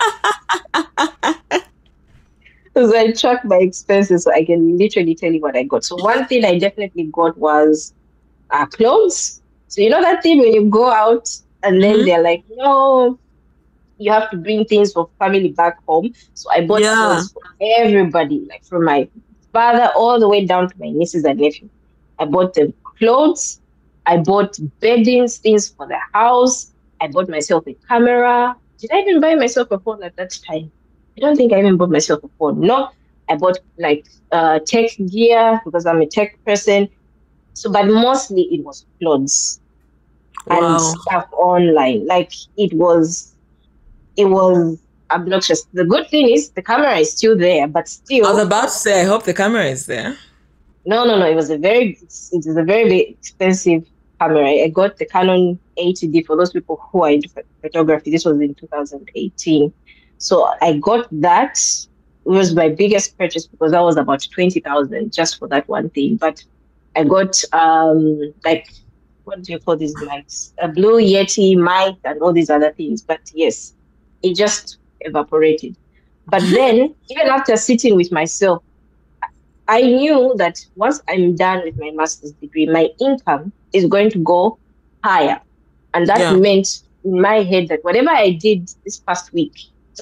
[SPEAKER 3] I track my expenses, so I can literally tell you what I got. So one thing I definitely got was clothes. So you know that thing when you go out and then they're like, no, you have to bring things for family back home. So I bought clothes for everybody, like from my father all the way down to my nieces and nephews. I bought them clothes. I bought beddings, things for the house. I bought myself a camera. Did I even buy myself a phone at that time? I don't think I even bought myself a phone. No, I bought like tech gear because I'm a tech person. So, but mostly it was clothes and stuff online. Like it was obnoxious. The good thing is the camera is still there, but still.
[SPEAKER 1] I was about to say, I hope the camera is there.
[SPEAKER 3] No. It is a very expensive camera. I got the Canon 80D for those people who are into photography. This was in 2018. So I got that. It was my biggest purchase because that was about 20,000 just for that one thing. But I got like, what do you call these mics? A Blue Yeti mic and all these other things. But yes, it just evaporated. But then, even after sitting with myself, I knew that once I'm done with my master's degree, my income is going to go higher. And that meant in my head that whatever I did this past week,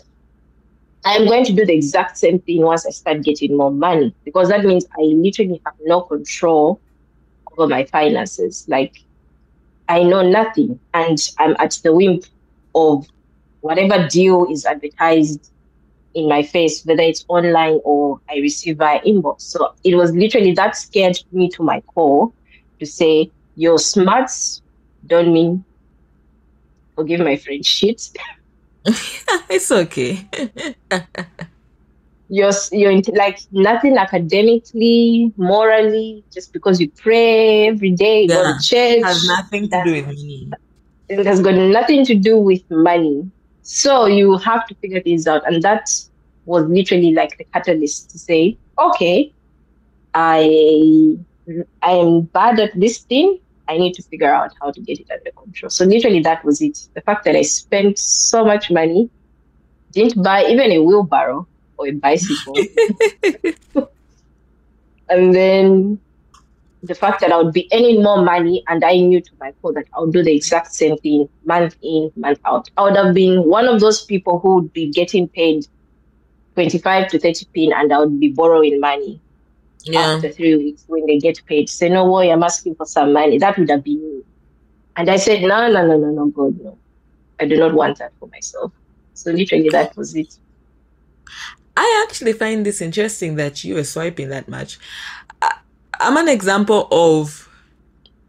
[SPEAKER 3] I'm going to do the exact same thing once I start getting more money, because that means I literally have no control over my finances. Like, I know nothing, and I'm at the whim of whatever deal is advertised in my face, whether it's online or I receive via inbox. So it was literally that scared me to my core to say, your smarts don't mean, forgive my French, shit.
[SPEAKER 1] It's okay.
[SPEAKER 3] You're like nothing academically, morally, just because you pray every day, you go to church.
[SPEAKER 1] It has nothing to do with money.
[SPEAKER 3] It has got nothing to do with money. So you have to figure things out. And that was literally like the catalyst to say, okay, I am bad at this thing. I need to figure out how to get it under control. So literally that was it. The fact that I spent so much money, didn't buy even a wheelbarrow or a bicycle. And then the fact that I would be earning more money, and I knew to my core that I would do the exact same thing month in, month out. I would have been one of those people who would be getting paid 25 to 30 pin, and I would be borrowing money after 3 weeks when they get paid. Say, no, boy, I'm asking for some money. That would have been me. And I said, no, God, no. I do not want that for myself. So literally that was it.
[SPEAKER 1] I actually find this interesting that you were swiping that much. I'm an example of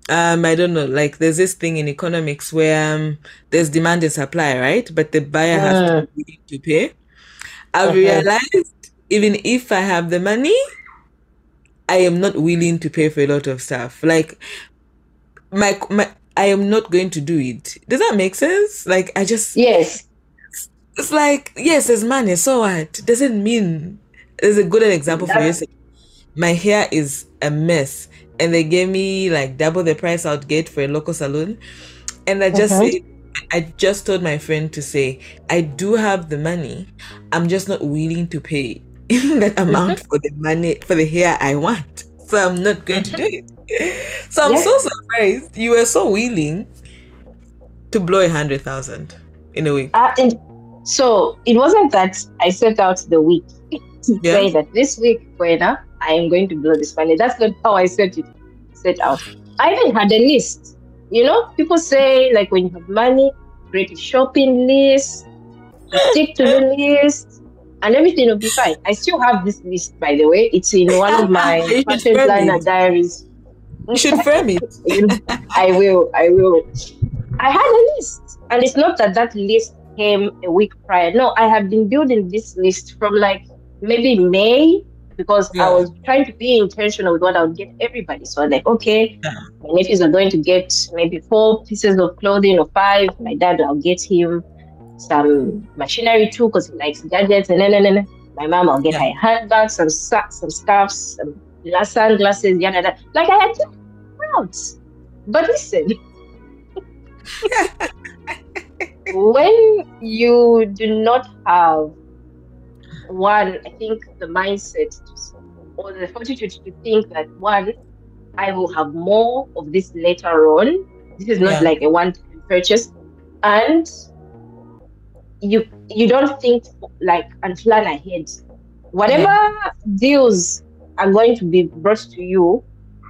[SPEAKER 1] I don't know, like there's this thing in economics where there's demand and supply, right? But the buyer has to
[SPEAKER 3] Mm,
[SPEAKER 1] be willing to pay. I've
[SPEAKER 3] mhm.
[SPEAKER 1] realized even if I have the money, I am not willing to pay for a lot of stuff. Like my I am not going to do it. Does that make sense? Like I just
[SPEAKER 3] Yes.
[SPEAKER 1] it's like yes, there's money, so what? Doesn't mean there's a good example for you.
[SPEAKER 3] That.
[SPEAKER 1] My hair is a mess and they gave me like double the price I would get for a local salon. And
[SPEAKER 3] Mhm.
[SPEAKER 1] I just told my friend to say, I do have the money. I'm just not willing to pay that amount
[SPEAKER 3] Mhm.
[SPEAKER 1] for the money for the hair I want. So I'm not going to do
[SPEAKER 3] Mhm.
[SPEAKER 1] it. So I'm
[SPEAKER 3] Yeah.
[SPEAKER 1] so surprised you were so willing to blow 100,000 in a week.
[SPEAKER 3] And so it wasn't that I set out the week to
[SPEAKER 1] Yeah.
[SPEAKER 3] say that this week, Buena, I am going to blow this money. That's not how I set out. I even had a list. You know, people say like when you have money, create a shopping list, you stick to the list, and everything will be fine. I still have this list, by the way. It's in one of my
[SPEAKER 1] You should
[SPEAKER 3] fashion
[SPEAKER 1] frame
[SPEAKER 3] planner
[SPEAKER 1] it.
[SPEAKER 3] diaries.
[SPEAKER 1] You should frame it.
[SPEAKER 3] You know, I will. I will. I had a list, and it's not that that list came a week prior. No, I have been building this list from like maybe May because I
[SPEAKER 1] Yeah.
[SPEAKER 3] was trying to be intentional with what I would get everybody. So like, okay,
[SPEAKER 1] Yeah.
[SPEAKER 3] my nephews are going to get maybe 4 pieces of clothing or five. My dad, I'll get him some machinery too because he likes gadgets. And my mom, I'll get
[SPEAKER 1] Yeah.
[SPEAKER 3] her a handbag, some socks, some scarves, some sunglasses, yada, yada. Like I had to out. But listen, when you do not have one, I think the mindset or the fortitude to think that one, I will have more of this later on. This is not
[SPEAKER 1] Yeah.
[SPEAKER 3] like a one-time purchase, and you don't think like and plan ahead. Whatever
[SPEAKER 1] Yeah.
[SPEAKER 3] deals are going to be brought to you,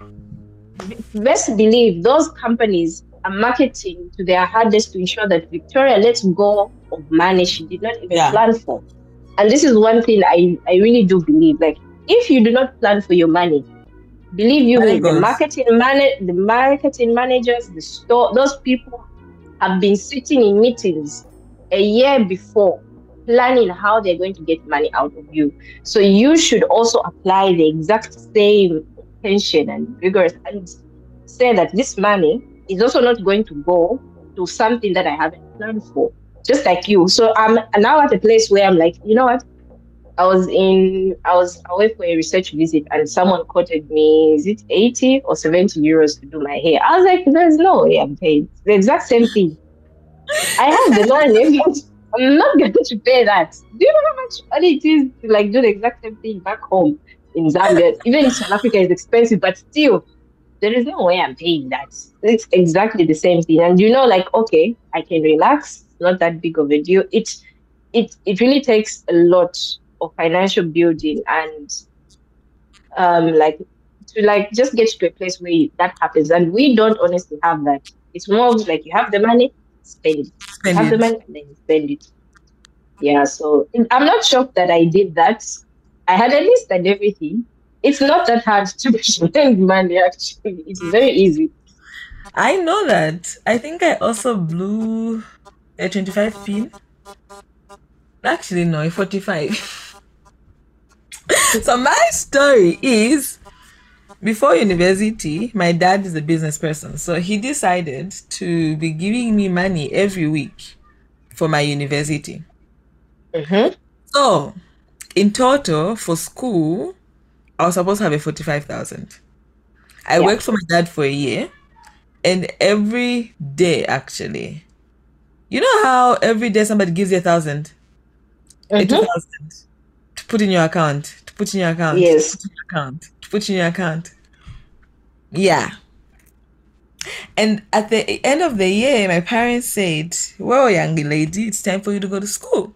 [SPEAKER 3] best believe those companies are marketing to their hardest to ensure that Victoria lets go of money she did not even
[SPEAKER 1] Yeah.
[SPEAKER 3] plan for. And this is one thing I really do believe. Like, if you do not plan for your money, believe you
[SPEAKER 1] Money
[SPEAKER 3] me,
[SPEAKER 1] goes.
[SPEAKER 3] the marketing managers, the store, those people have been sitting in meetings a year before planning how they're going to get money out of you. So you should also apply the exact same attention and rigorous and say that this money is also not going to go to something that I haven't planned for. Just like you. So I'm now at a place where I'm like, you know what? I was away for a research visit and someone quoted me, is it 80 or 70 euros to do my hair? I was like, there's no way I'm paid. The exact same thing. I have the money, but I'm not going to pay that. Do you know how much money it is to like do the exact same thing back home in Zambia? Even in South Africa is expensive, but still, there is no way I'm paying that. It's exactly the same thing. And you know, like, okay, I can relax. It's not that big of a deal. It really takes a lot of financial building and like to like just get to a place where that happens. And we don't honestly have that. It's more of like you have the money, spend it. You
[SPEAKER 1] Spend
[SPEAKER 3] have the
[SPEAKER 1] it.
[SPEAKER 3] money and then you spend it. Yeah, so I'm not shocked that I did that. I had a list and everything. It's not that hard to spend money, actually. It's very easy.
[SPEAKER 1] I know that. I think I also blew a 25 pin. Actually, no, a 45. So my story is before university, my dad is a business person. So he decided to be giving me money every week for my university.
[SPEAKER 3] Mm-hmm.
[SPEAKER 1] So in total for school, I was supposed to have a 45,000. I
[SPEAKER 3] Yeah.
[SPEAKER 1] worked for my dad for a year and every day actually. You know how every day somebody gives you 1,000, a
[SPEAKER 3] Mm-hmm.
[SPEAKER 1] 2,000 to put in your account, to put in your account, to
[SPEAKER 3] Yes.
[SPEAKER 1] put in your account, to put in your account. Yeah. And at the end of the year, my parents said, well, young lady, it's time for you to go to school.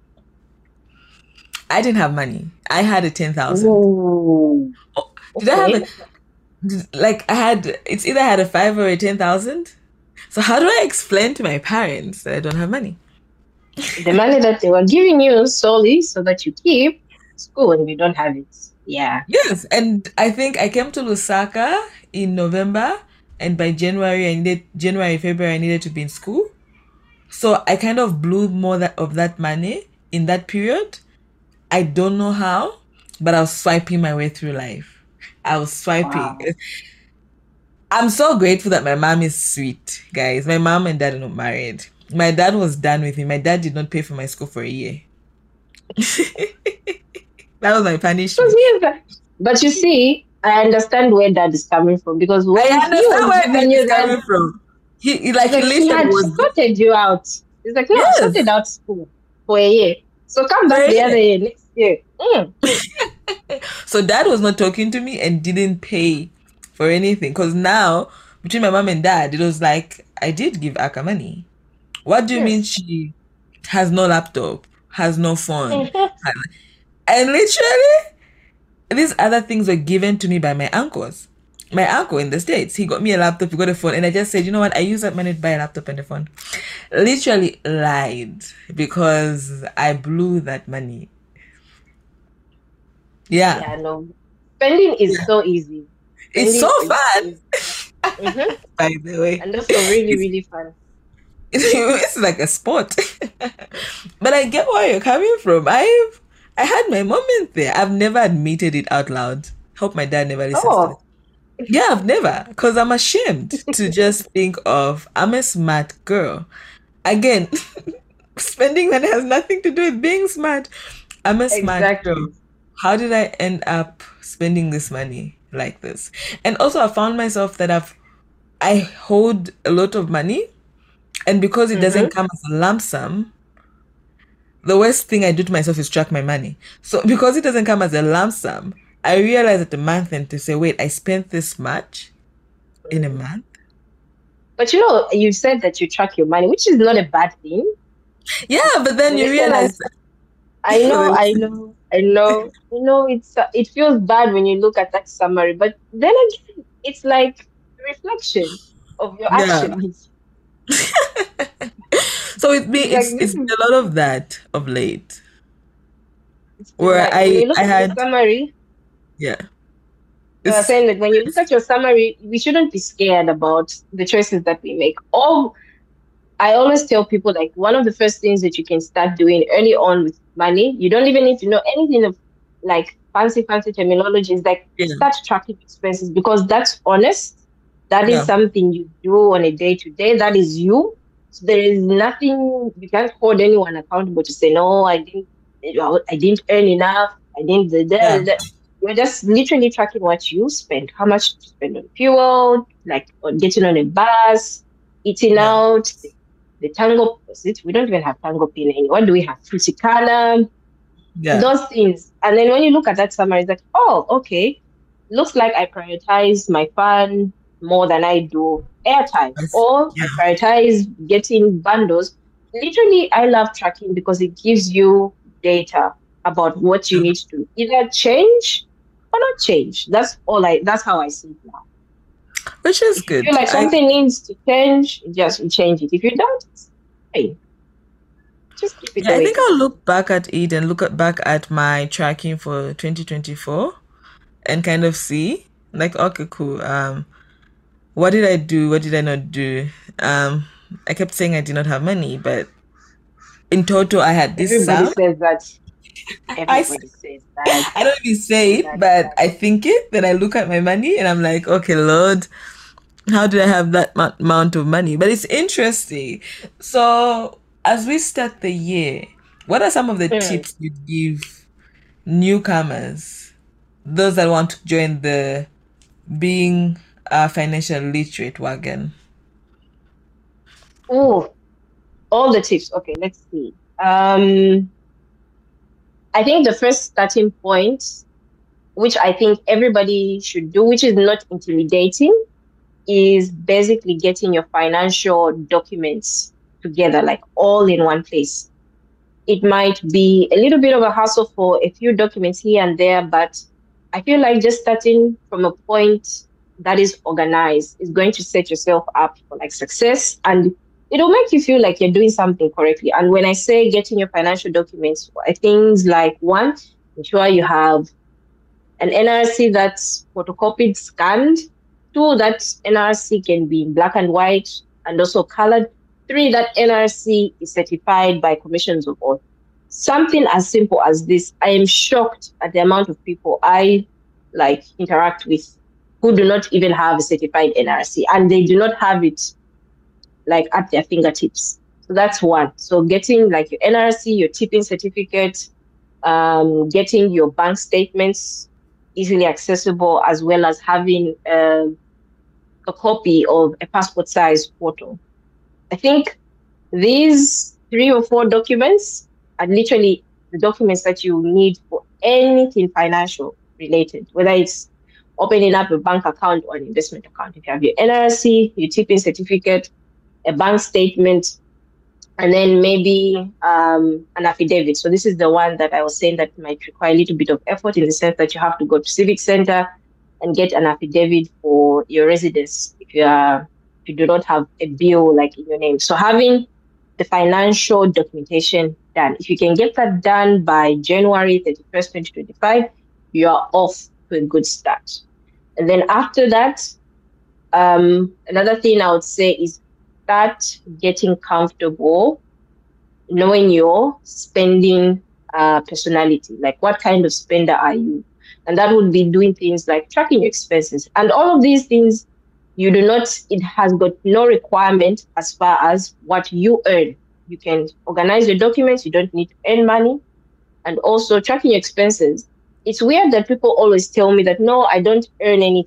[SPEAKER 1] I didn't have money. I had a 10,000.
[SPEAKER 3] Ooh.
[SPEAKER 1] Oh, did I have
[SPEAKER 3] Okay.
[SPEAKER 1] like, it's either I had a 5 or a 10,000. So how do I explain to my parents that I don't have money?
[SPEAKER 3] The money that they were giving you solely so that you keep school and you don't have it. Yeah.
[SPEAKER 1] Yes. And I think I came to Lusaka in November. and by February, I needed to be in school. So I kind of blew of that money in that period. I don't know how, but I was swiping my way through life. I was swiping.
[SPEAKER 3] Wow.
[SPEAKER 1] I'm so grateful that my mom is sweet, guys. My mom and dad are not married. My dad was done with me. My dad did not pay for my school for a year. That was my punishment.
[SPEAKER 3] But you see, I understand where dad is coming from, because when
[SPEAKER 1] I understand where dad is coming
[SPEAKER 3] that,
[SPEAKER 1] from. He
[SPEAKER 3] he had
[SPEAKER 1] was
[SPEAKER 3] sorted you out. He's like, no, I
[SPEAKER 1] Yes.
[SPEAKER 3] sorted out school for a year. So come back the other year, next year.
[SPEAKER 1] So dad was not talking to me and didn't pay for anything. Because now, between my mom and dad, it was like, I did give Aka money. What do you
[SPEAKER 3] Yes.
[SPEAKER 1] mean she has no laptop, has no phone? And literally, these other things were given to me by my uncles. My uncle in the States, he got me a laptop, he got a phone, and I just said, you know what, I use that money to buy a laptop and a phone. Literally lied because I blew that money. Yeah.
[SPEAKER 3] Yeah, no. Spending is so easy.
[SPEAKER 1] It's so
[SPEAKER 3] Spending
[SPEAKER 1] fun. By the way.
[SPEAKER 3] And also really, really fun.
[SPEAKER 1] It's like a sport. But I get where you're coming from. I had my moment there. I've never admitted it out loud. Hope my dad never listens to it. Yeah, I've never, because I'm ashamed to just think of, I'm a smart girl. Again, spending money has nothing to do with being smart. I'm a smart girl. How did I end up spending this money like this? And also, I found myself that I hold a lot of money, and because it doesn't come as a lump sum, the worst thing I do to myself is track my money. So because it doesn't come as a lump sum, I realize at the month end to say, wait, I spent this much in a month.
[SPEAKER 3] But you know, you said that you track your money, which is not a bad thing.
[SPEAKER 1] Yeah, but then you realize.
[SPEAKER 3] I know. You know, it feels bad when you look at that summary, but then again, it's like a reflection of your actions.
[SPEAKER 1] So it's been a lot of that of late. Where I had
[SPEAKER 3] the summary.
[SPEAKER 1] Yeah.
[SPEAKER 3] I was saying that when you look at your summary, we shouldn't be scared about the choices that we make. I always tell people, like, one of the first things that you can start doing early on with money, you don't even need to know anything of like fancy terminologies, like start tracking expenses, because that's honest. That is something you do on a day-to-day. That is you. So there is nothing, you can't hold anyone accountable to say, no, I didn't earn enough. I didn't. You're just literally tracking what you spend, how much you spend on fuel, like on getting on a bus, eating out, the Tango. We don't even have Tango Pin anymore. What do we have? Fruticana. Those things. And then when you look at that summary, it's like, oh, okay. Looks like I prioritize my fun more than I do airtime, or I prioritize getting bundles. Literally, I love tracking because it gives you data about what you need to either change or not change. That's how I see it now.
[SPEAKER 1] Which is good.
[SPEAKER 3] If you feel like something needs to change, just change it. If you don't, hey, just keep it away.
[SPEAKER 1] I think I'll look back at it and back at my tracking for 2024 and kind of see, like, okay, cool. What did I do? What did I not do? I kept saying I did not have money, but in total, I had this.
[SPEAKER 3] Everybody says that. Everybody says that.
[SPEAKER 1] I don't even say it, but I think it. Then I look at my money and I'm like, okay, Lord, how do I have that amount of money? But it's interesting. So as we start the year, what are some of the tips you give newcomers, those that want to join the being financial literate wagon?
[SPEAKER 3] Oh, all the tips. Okay, let's see. I think the first starting point, which I think everybody should do, which is not intimidating, is basically getting your financial documents together, like all in one place. It might be a little bit of a hassle for a few documents here and there, but I feel like just starting from a point that is organized is going to set yourself up for like success, and it'll make you feel like you're doing something correctly. And when I say getting your financial documents, things like, one, ensure you have an NRC that's photocopied, scanned, 2, that NRC can be in black and white and also colored. 3, that NRC is certified by commissions of all. Something as simple as this. I am shocked at the amount of people I interact with who do not even have a certified NRC, and they do not have it at their fingertips. So that's one. So getting your NRC, your tipping certificate, getting your bank statements easily accessible, as well as having a copy of a passport size photo. I think these 3 or 4 documents are literally the documents that you need for anything financial related, whether it's opening up a bank account or an investment account. If you have your NRC, your tipping certificate, a bank statement, and then maybe an affidavit. So this is the one that I was saying that might require a little bit of effort, in the sense that you have to go to Civic Center and get an affidavit for your residence if you do not have a bill in your name. So having the financial documentation done, if you can get that done by January 31st, 2025, you are off to a good start. And then after that, another thing I would say is start getting comfortable knowing your spending personality. What kind of spender are you? And that would be doing things like tracking your expenses. And all of these things, it has got no requirement as far as what you earn. You can organize your documents. You don't need to earn money. And also tracking your expenses. It's weird that people always tell me that, no, I don't earn anything.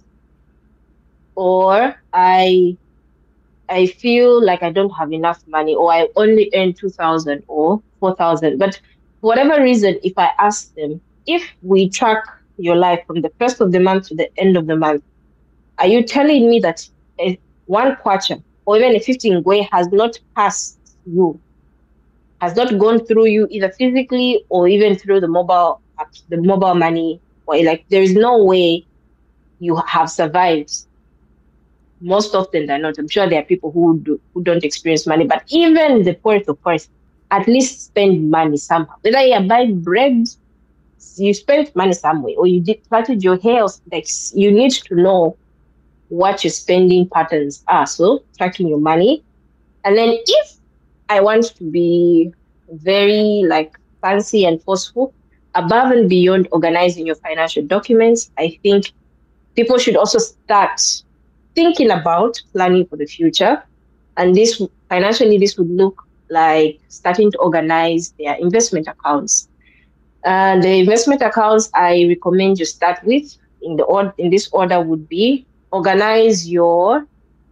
[SPEAKER 3] Or I feel like I don't have enough money, or I only earn 2,000 or 4,000. But for whatever reason, if I ask them, if we track your life from the first of the month to the end of the month, are you telling me that one kwacha or even a 15 ngwe has not passed you, has not gone through you either physically or even through the mobile apps, the mobile money, or there is no way you have survived? Most often than not, I'm sure there are people who don't experience money, but even the poorest of course, at least spend money somehow. Whether you're buying bread, you spent money somewhere, or you plaited your hair. You need to know what your spending patterns are. So tracking your money. And then if I want to be very fancy and forceful, above and beyond organizing your financial documents, I think people should also start thinking about planning for the future. And this would look like starting to organize their investment accounts. And the investment accounts I recommend you start with in this order would be: organize your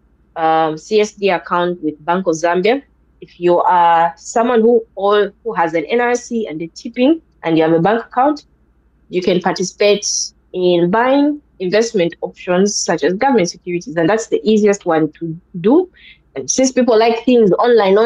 [SPEAKER 3] CSD account with Bank of Zambia. If you are someone who has an NRC and a tipping and you have a bank account, you can participate in buying investment options such as government securities, and that's the easiest one to do. And since people like things online,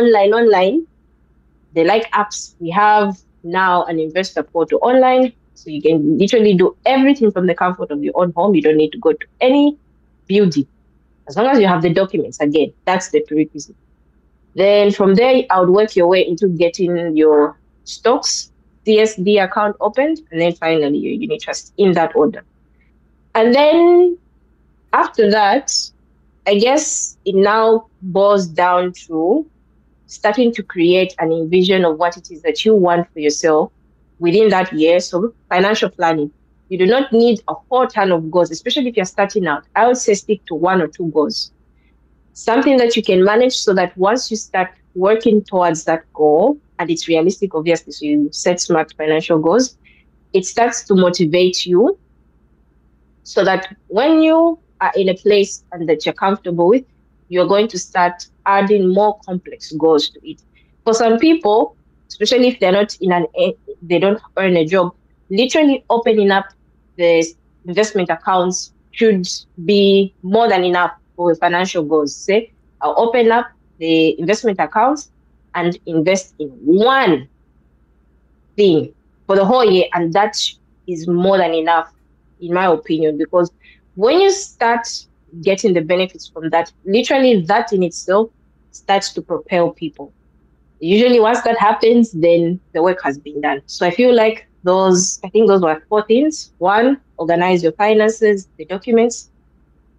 [SPEAKER 3] they like apps. We have now an investor portal online, so you can literally do everything from the comfort of your own home. You don't need to go to any building, as long as you have the documents. Again, that's the prerequisite. Then from there, I would work your way into getting your stocks CSD account opened, and then finally your unit trust, in that order. And then after that, I guess it now boils down to starting to create an envision of what it is that you want for yourself within that year. So financial planning. You do not need a whole ton of goals, especially if you're starting out. I would say stick to 1 or 2 goals. Something that you can manage, so that once you start working towards that goal, and it's realistic, obviously, so you set smart financial goals, it starts to motivate you, so that when you are in a place and that you're comfortable with, you're going to start adding more complex goals to it. For some people, especially if they're not they don't earn a job, literally opening up the investment accounts should be more than enough for financial goals. Say, I'll open up the investment accounts and invest in one thing for the whole year, and that is more than enough, in my opinion, because when you start getting the benefits from that, literally that in itself starts to propel people. Usually once that happens, then the work has been done. So I feel like those were 4 things. 1, organize your finances, the documents.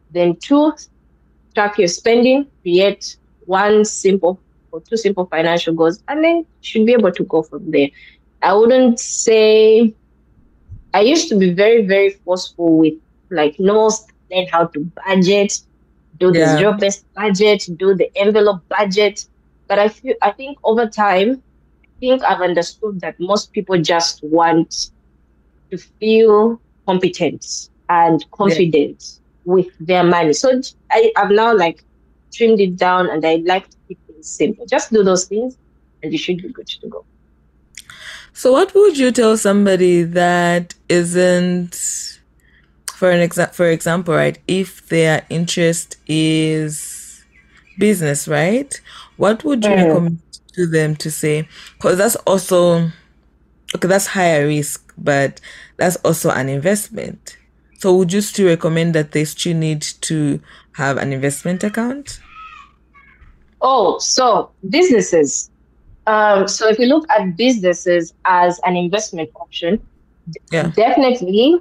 [SPEAKER 3] Then two, track your spending, create one simple or two simple financial goals, and then you should be able to go from there. I wouldn't say I used to be very, very forceful with like no, learn how to budget, do the
[SPEAKER 1] Yeah.
[SPEAKER 3] zero-based budget, do the envelope budget. But I think over time, I think I've understood that most people just want to feel competent and
[SPEAKER 1] Yeah.
[SPEAKER 3] confident with their money. So I've now like trimmed it down, and I like to keep things simple. Just do those things and you should be good to go.
[SPEAKER 1] So what would you tell somebody that isn't, for example, right, if their interest is business, right? What would you recommend to them to say? Because that's also, okay, that's higher risk, but that's also an investment. So would you still recommend that they still need to have an investment account?
[SPEAKER 3] Oh, so businesses. So if we look at businesses as an investment option,
[SPEAKER 1] Yeah.
[SPEAKER 3] definitely,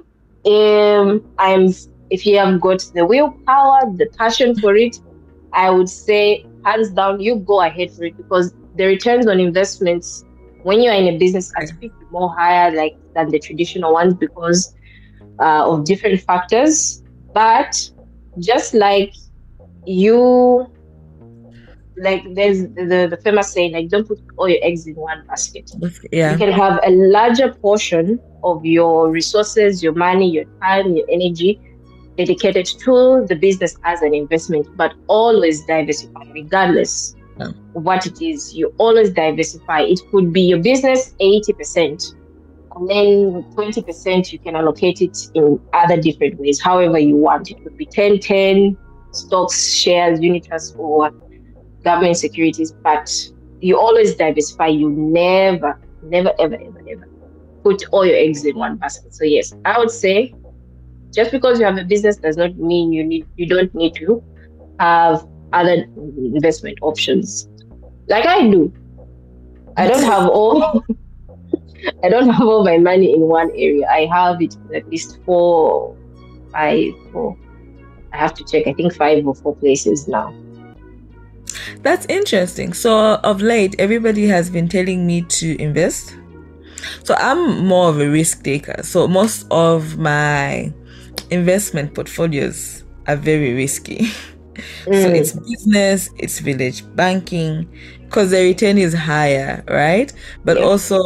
[SPEAKER 3] if you have got the willpower, the passion for it, I would say hands down, you go ahead for it, because the returns on investments when you're in a business are typically more higher like than the traditional ones because of different factors. But just like you, like there's the famous saying, like don't put all your eggs in one basket.
[SPEAKER 1] Yeah.
[SPEAKER 3] You can have a larger portion of your resources, your money, your time, your energy dedicated to the business as an investment, but always diversify regardless of what it is. You always diversify. It could be your business 80%, and then 20% you can allocate it in other different ways, however you want. It could be 10-10, stocks, shares, unit trusts, or government securities, but you always diversify. You never, never, ever, ever, ever put all your eggs in one basket. So yes, I would say just because you have a business does not mean you don't need to have other investment options. Like I do. I don't have all I don't have all my money in one area. I have it in at least four. I have to check. I think 5 or 4 places now.
[SPEAKER 1] That's interesting. So of late, everybody has been telling me to invest. So I'm more of a risk taker. So most of my investment portfolios are very risky. So it's business, it's village banking, because the return is higher, right? But also,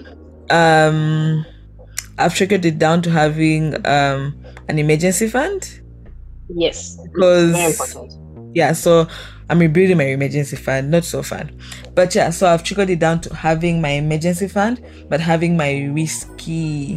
[SPEAKER 1] I've trickled it down to having an emergency fund.
[SPEAKER 3] Yes,
[SPEAKER 1] because
[SPEAKER 3] very important.
[SPEAKER 1] Yeah, so I'm rebuilding my emergency fund, not so fun. But yeah, so I've trickled it down to having my emergency fund, but having my risky,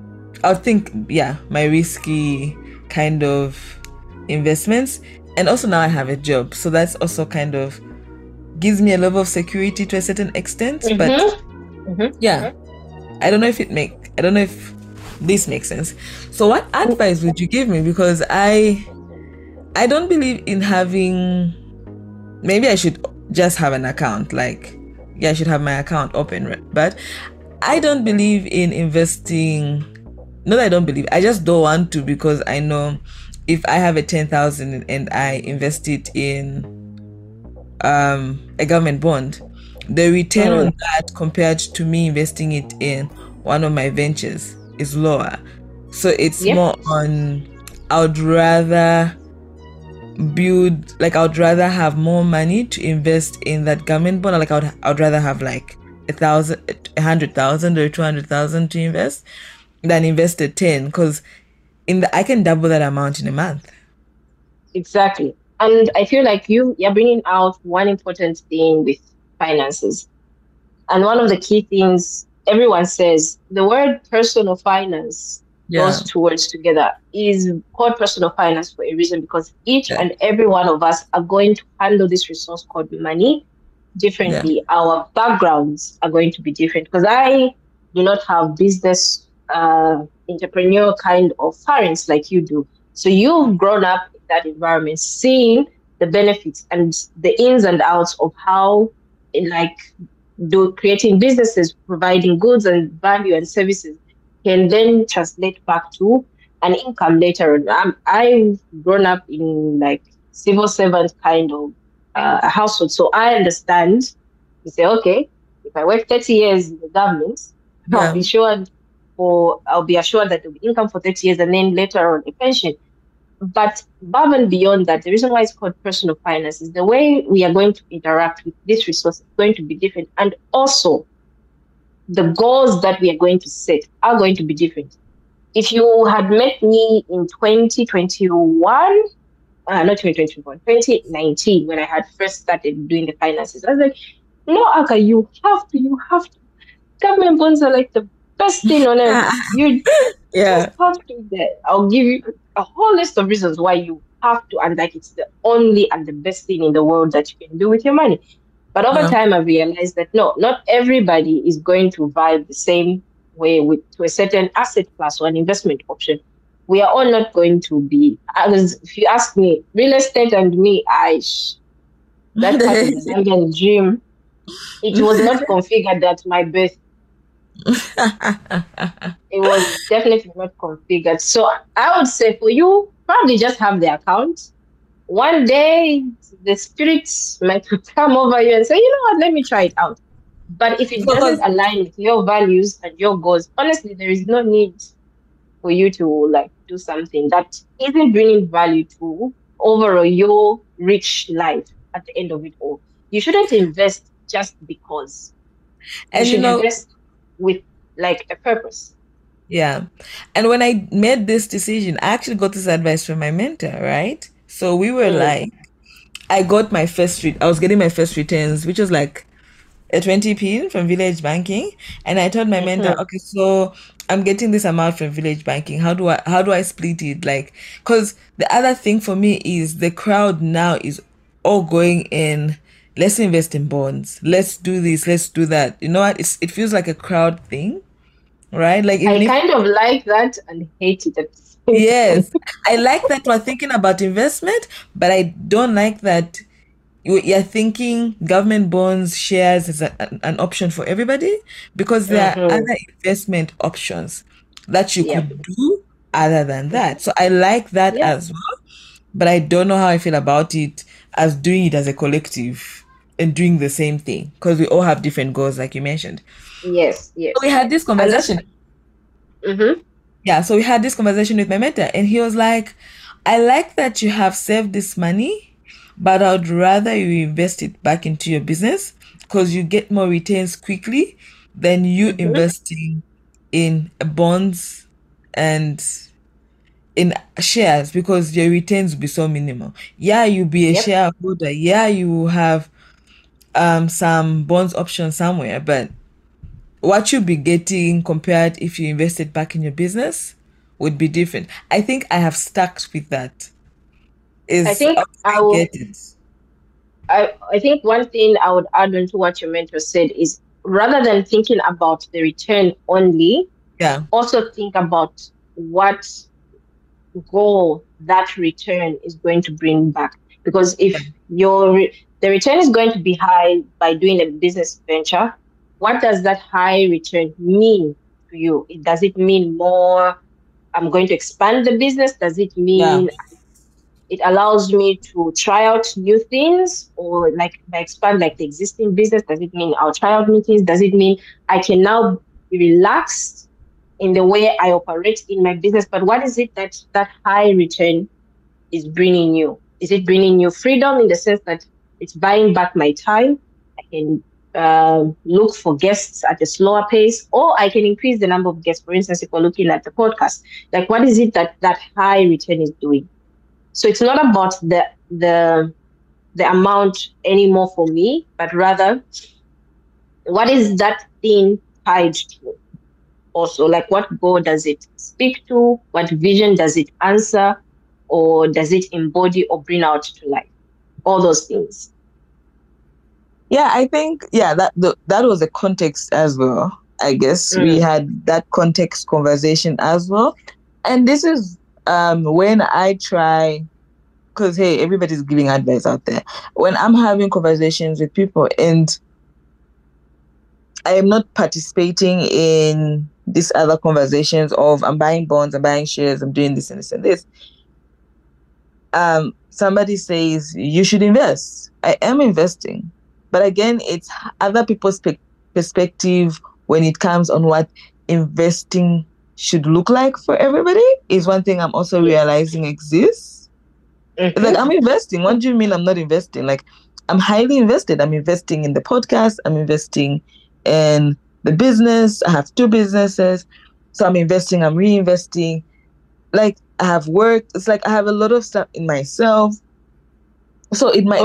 [SPEAKER 1] my risky kind of investments. And also now I have a job. So that's also kind of gives me a level of security to a certain extent. But yeah, I don't know if this makes sense. So what advice would you give me? Because I don't believe in having, maybe I should just have an account. Like, yeah, I should have my account open, but I don't believe in investing. Not that I don't believe, I just don't want to, because I know if I have a 10,000 and I invest it in a government bond, the return on that compared to me investing it in one of my ventures is lower. So it's more on, I would rather have more money to invest in that government bond. Like I would rather have like 100,000 or 200,000 to invest than invest a 10, because I can double that amount in a month.
[SPEAKER 3] Exactly. And I feel like you're bringing out one important thing with finances. And one of the key things everyone says, the word personal finance, those two words together, is called personal finance for a reason, because each and every one of us are going to handle this resource called money differently. Our backgrounds are going to be different, because I do not have business entrepreneur kind of parents like you do. So you've grown up in that environment, seeing the benefits and the ins and outs of how, creating businesses, providing goods and value and services can then translate back to an income later on. I've grown up in like civil servant kind of a household, so I understand. You say, okay, if I work 30 years in the government,
[SPEAKER 1] Yeah.
[SPEAKER 3] I'll be assured that there'll be income for 30 years and then later on a pension. But above and beyond that, the reason why it's called personal finance is the way we are going to interact with this resource is going to be different. And also, the goals that we are going to set are going to be different. If you had met me in 2021, not 2021, 2019, when I had first started doing the finances, I was like, no, Aka, you have to. Government bonds are like the best thing on earth. You
[SPEAKER 1] Yeah.
[SPEAKER 3] just have to. I'll give you a whole list of reasons why you have to, and like it's the only and the best thing in the world that you can do with your money. But over time, I realized that no, not everybody is going to vibe the same way to a certain asset class or an investment option. We are all not going to be. If you ask me, real estate and me, that part of the Zambian dream, it was not configured at my birth. It was definitely not configured. So I would say for you, probably just have the account. One day, the spirits might come over you and say, you know what, let me try it out. But if it doesn't align with your values and your goals, honestly, there is no need for you to like do something that isn't bringing value to overall your rich life at the end of it all. You shouldn't invest just because. You should invest with like a purpose.
[SPEAKER 1] Yeah. And when I made this decision, I actually got this advice from my mentor, right? So we were like, I was getting my first returns, which was like a 20p from Village Banking. And I told my mentor, okay, so I'm getting this amount from Village Banking. How do I split it? Like, because the other thing for me is the crowd now is all going in, let's invest in bonds. Let's do this. Let's do that. You know what? It feels like a crowd thing, right? Like
[SPEAKER 3] I kind of like that and hate it at the same
[SPEAKER 1] yes,
[SPEAKER 3] time.
[SPEAKER 1] I like that we're thinking about investment, but I don't like that you're thinking government bonds, shares is an option for everybody, because there are other investment options that you could do other than that. So I like that as well, but I don't know how I feel about it as doing it as a collective and doing the same thing, because we all have different goals, like you mentioned.
[SPEAKER 3] Yes.
[SPEAKER 1] So we had this conversation. Yeah, so we had this conversation with my mentor, and he was like, I like that you have saved this money, but I'd rather you invest it back into your business because you get more returns quickly than you investing in bonds and in shares, because your returns will be so minimal. Yeah, you'll be a shareholder. Yeah, you will have some bonds option somewhere, but what you'll be getting compared if you invested back in your business would be different. I think I have stuck with that.
[SPEAKER 3] I think
[SPEAKER 1] get it.
[SPEAKER 3] I think one thing I would add on to what your mentor said is, rather than thinking about the return only, also think about what goal that return is going to bring back. Because if the return is going to be high by doing a business venture, what does that high return mean to you? Does it mean more, I'm going to expand the business? Does it mean it allows me to try out new things, or like by expand like the existing business? Does it mean I'll try out new things? Does it mean I can now be relaxed in the way I operate in my business? But what is it that high return is bringing you? Is it bringing you freedom in the sense that it's buying back my time? I can look for guests at a slower pace, or I can increase the number of guests. For instance, if we're looking at the podcast, like what is it that high return is doing? So it's not about the amount anymore for me, but rather, what is that thing tied to? Also, like what goal does it speak to? What vision does it answer? Or does it embody or bring out to life? All those things.
[SPEAKER 1] Yeah, I think, that was the context as well. I guess we had that context conversation as well. And this is when I try, because hey, everybody's giving advice out there. When I'm having conversations with people and I am not participating in these other conversations of I'm buying bonds, I'm buying shares, I'm doing this and this and this, somebody says you should invest. I am investing. But again, it's other people's perspective when it comes on what investing should look like for everybody is one thing I'm also realizing exists. It's like, I'm investing. What do you mean I'm not investing? Like, I'm highly invested. I'm investing in the podcast. I'm investing in the business. I have 2 businesses. So I'm investing, I'm reinvesting. Like, I have worked. It's like I have a lot of stuff in myself. So it might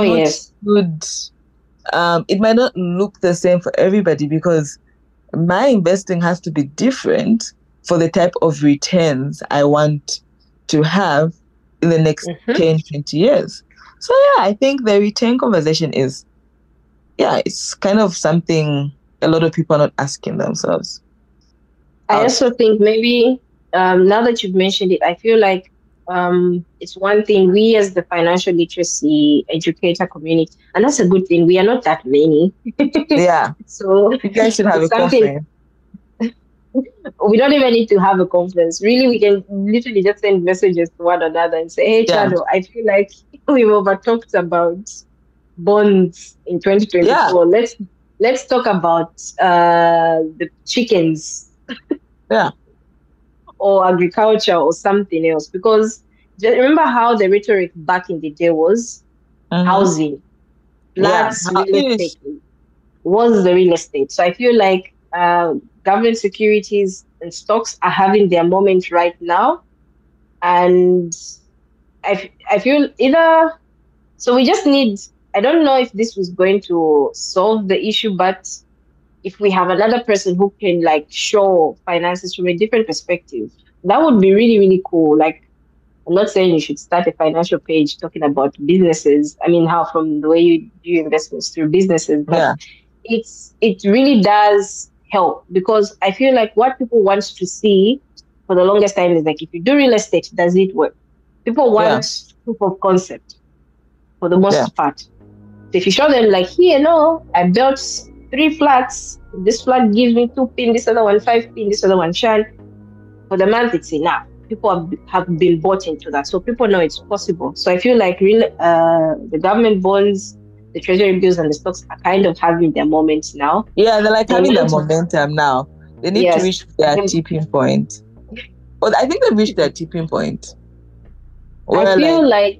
[SPEAKER 1] it might not look the same for everybody because my investing has to be different for the type of returns I want to have in the next 10, 20 years. So yeah, I think the return conversation is, it's kind of something a lot of people are not asking themselves.
[SPEAKER 3] I also think maybe now that you've mentioned it, I feel like it's one thing we as the financial literacy educator community, and that's a good thing. We are not that many.
[SPEAKER 1] Yeah.
[SPEAKER 3] So
[SPEAKER 1] you guys should have a conference.
[SPEAKER 3] We don't even need to have a conference. Really, we can literally just send messages to one another and say, hey, Chado, I feel like we've over talked about bonds in 2024. Yeah. Let's talk about the chickens.
[SPEAKER 1] Yeah.
[SPEAKER 3] Or agriculture or something else. Because remember how the rhetoric back in the day was housing, flats, real estate was the real estate. So I feel like government securities and stocks are having their moment right now. And I feel either, so we just need, I don't know if this was going to solve the issue, but if we have another person who can like show finances from a different perspective, that would be really, really cool. Like, I'm not saying you should start a financial page talking about businesses. I mean, how from the way you do investments through businesses, but it really does help because I feel like what people want to see for the longest time is like, if you do real estate, does it work? People want proof of concept for the most part. So if you show them like, here, no, I built 3 flats. This flat gives me 2 pin, this other one 5 pin, this other one shan. For the month, it's enough. People have been bought into that, so people know it's possible. So I feel like the government bonds, the treasury bills, and the stocks are kind of having their moments now.
[SPEAKER 1] Yeah, they're like having their momentum now. They need to reach their tipping point. Well, I think they've reached their tipping point.
[SPEAKER 3] I feel like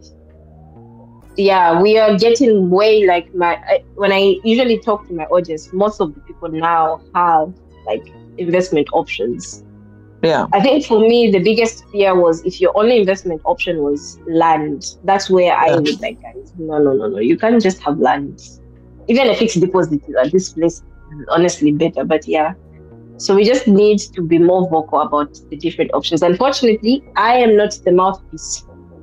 [SPEAKER 3] we are getting way like when I usually talk to my audience, most of the people now have like investment options.
[SPEAKER 1] Yeah.
[SPEAKER 3] I think for me, the biggest fear was if your only investment option was land. That's where I was like, guys, no. You can't just have land. Even a fixed deposit at this place is honestly better. But yeah. So we just need to be more vocal about the different options. Unfortunately, I am not the mouthpiece.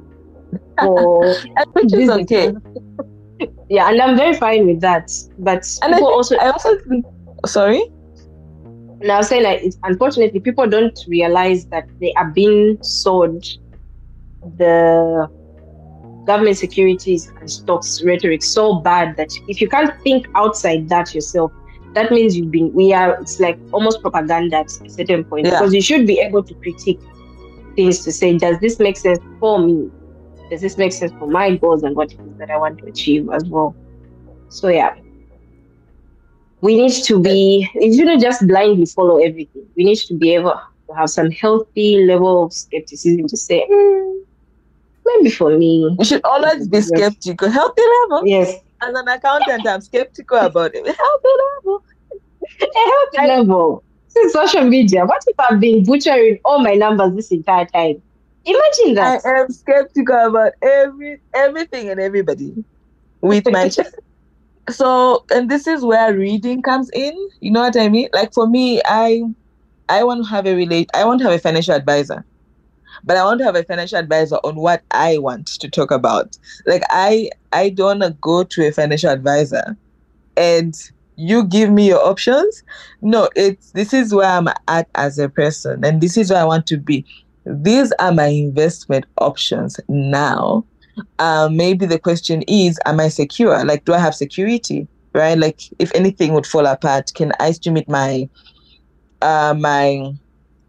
[SPEAKER 1] Which is okay.
[SPEAKER 3] Yeah, and I'm very fine with that. But
[SPEAKER 1] I also think, sorry?
[SPEAKER 3] Now, I'm saying like, unfortunately, people don't realize that they are being sold the government securities and stocks rhetoric so bad that if you can't think outside that yourself, that means it's like almost propaganda at a certain point. Because you should be able to critique things to say, does this make sense for me? Does this make sense for my goals and what it is that I want to achieve as well? So yeah. We need to you shouldn't just blindly follow everything. We need to be able to have some healthy level of skepticism to say, maybe for me.
[SPEAKER 1] You should always be skeptical. Healthy level?
[SPEAKER 3] Yes.
[SPEAKER 1] As an accountant, I'm skeptical about it. Healthy level.
[SPEAKER 3] A healthy level. Since social media, what if I've been butchering all my numbers this entire time? Imagine that.
[SPEAKER 1] I am skeptical about everything and everybody with my chest. So, and this is where reading comes in. You know what I mean? Like for me, I want to have a financial advisor, but I want to have a financial advisor on what I want to talk about. Like I don't want to go to a financial advisor and you give me your options. No, this is where I'm at as a person, and this is where I want to be. These are my investment options now. Maybe the question is, am I secure? Like, do I have security? Right? Like, if anything would fall apart, can I still meet my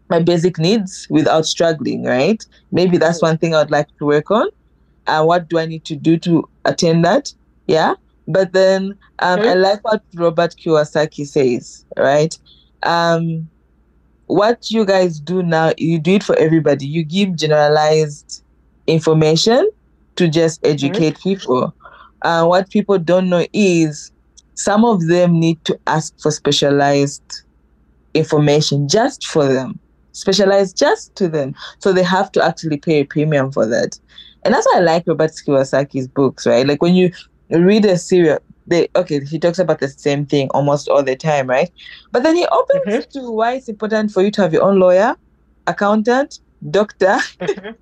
[SPEAKER 1] my basic needs without struggling, right? Maybe that's one thing I'd like to work on. What do I need to do to attain that? Yeah. But then I
[SPEAKER 3] Mhm.
[SPEAKER 1] like what Robert Kiyosaki says, right? Um, what you guys do now, you do it for everybody. You give generalized information to just
[SPEAKER 3] Mhm.
[SPEAKER 1] educate people. What people don't know is some of them need to ask for specialized information just for them, specialized just to them. So they have to actually pay a premium for that. And that's why I like Robert Kiyosaki's books, right? Like when you read a serial, he talks about the same thing almost all the time, right? But then he opens
[SPEAKER 3] Mhm.
[SPEAKER 1] to why it's important for you to have your own lawyer, accountant, doctor.
[SPEAKER 3] Mhm.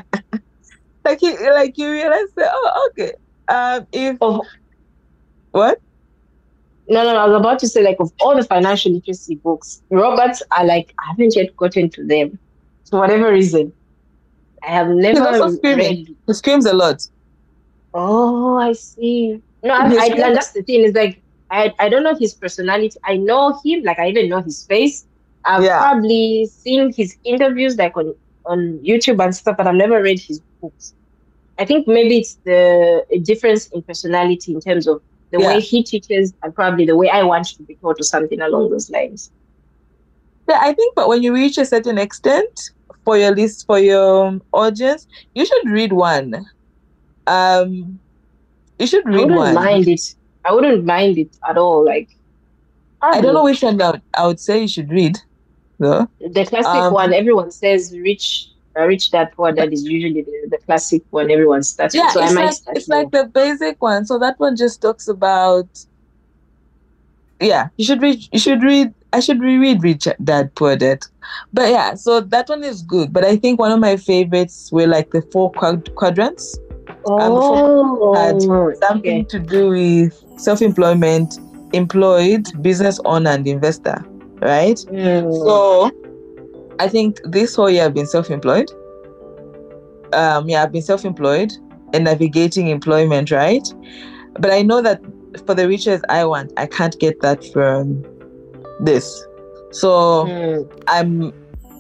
[SPEAKER 1] Like you realize that, oh, okay. If
[SPEAKER 3] Of
[SPEAKER 1] what?
[SPEAKER 3] No, I was about to say, like, of all the financial literacy books, Roberts are like, I haven't yet gotten to them. For whatever reason, I have
[SPEAKER 1] He's also
[SPEAKER 3] never
[SPEAKER 1] screaming.
[SPEAKER 3] read.
[SPEAKER 1] He screams a lot.
[SPEAKER 3] Oh, I see. No,
[SPEAKER 1] He
[SPEAKER 3] and
[SPEAKER 1] screams.
[SPEAKER 3] that's the thing is like, I don't know his personality. I know him, like, I even know his face. I've
[SPEAKER 1] Yeah.
[SPEAKER 3] probably seen his interviews, like, on YouTube and stuff, but I've never read his books. I think maybe it's the a difference in personality in terms of the way
[SPEAKER 1] Yeah.
[SPEAKER 3] he teaches and probably the way I want to be taught or something along those lines.
[SPEAKER 1] Yeah, I think, but when you reach a certain extent for your list, for your audience, you should read one. Um, you should
[SPEAKER 3] I
[SPEAKER 1] read
[SPEAKER 3] wouldn't
[SPEAKER 1] one.
[SPEAKER 3] mind it. I wouldn't mind it at all. Like
[SPEAKER 1] I don't know
[SPEAKER 3] probably
[SPEAKER 1] which one I would say you should read, though.
[SPEAKER 3] the classic one.
[SPEAKER 1] Um,
[SPEAKER 3] Everyone says rich dad, poor dad is usually the classic one everyone starts with.
[SPEAKER 1] yeah,
[SPEAKER 3] So I might start
[SPEAKER 1] it's like
[SPEAKER 3] there.
[SPEAKER 1] the basic one. So that one just talks about, yeah, you should read. You should read. I should reread Rich Dad Poor Dad. But yeah, so that one is good. But I think one of my favorites were like the four quadrants. The four had
[SPEAKER 3] Oh,
[SPEAKER 1] something
[SPEAKER 3] okay.
[SPEAKER 1] to do with self-employment, employed, business owner, and investor, right?
[SPEAKER 3] Mm,
[SPEAKER 1] So I think this whole year I've been self-employed. I've been self-employed and navigating employment, right? But I know that for the riches I want, I can't get that from this. So
[SPEAKER 3] mm,
[SPEAKER 1] I'm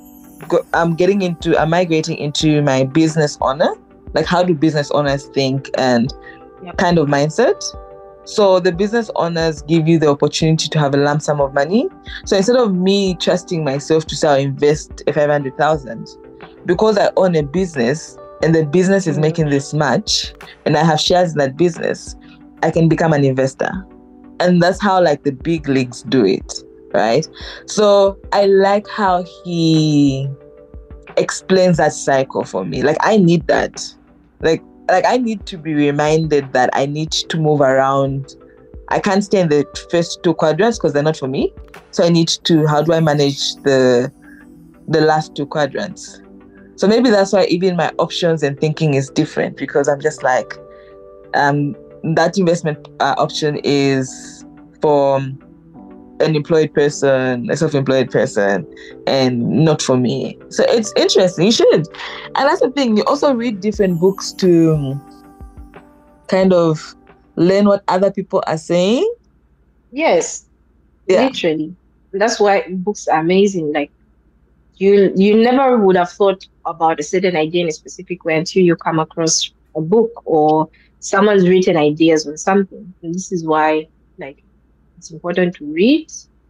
[SPEAKER 1] I'm migrating into my business owner. Like, how do business owners think and
[SPEAKER 3] yep.
[SPEAKER 1] kind of mindset? So the business owners give you the opportunity to have a lump sum of money. So instead of me trusting myself to say I'll invest 500,000, because I own a business and the business is
[SPEAKER 3] Mm,
[SPEAKER 1] making this much and I have shares in that business, I can become an investor. And that's how like the big leagues do it, right? So I like how he explains that cycle for me. Like I need that. Like I need to be reminded that I need to move around. I can't stay in the first two quadrants because they're not for me. So I need to, how do I manage the last two quadrants? So maybe that's why even my options and thinking is different, because I'm just like, that investment option is for an employed person, a self-employed person, and not for me. So it's interesting. You should. And that's the thing. You also read different books to kind of learn what other people are saying.
[SPEAKER 3] yes,
[SPEAKER 1] Yeah.
[SPEAKER 3] literally. That's why books are amazing. Like you never would have thought about a certain idea in a specific way until you come across a book or someone's written ideas on something. And this is why like it's important to read.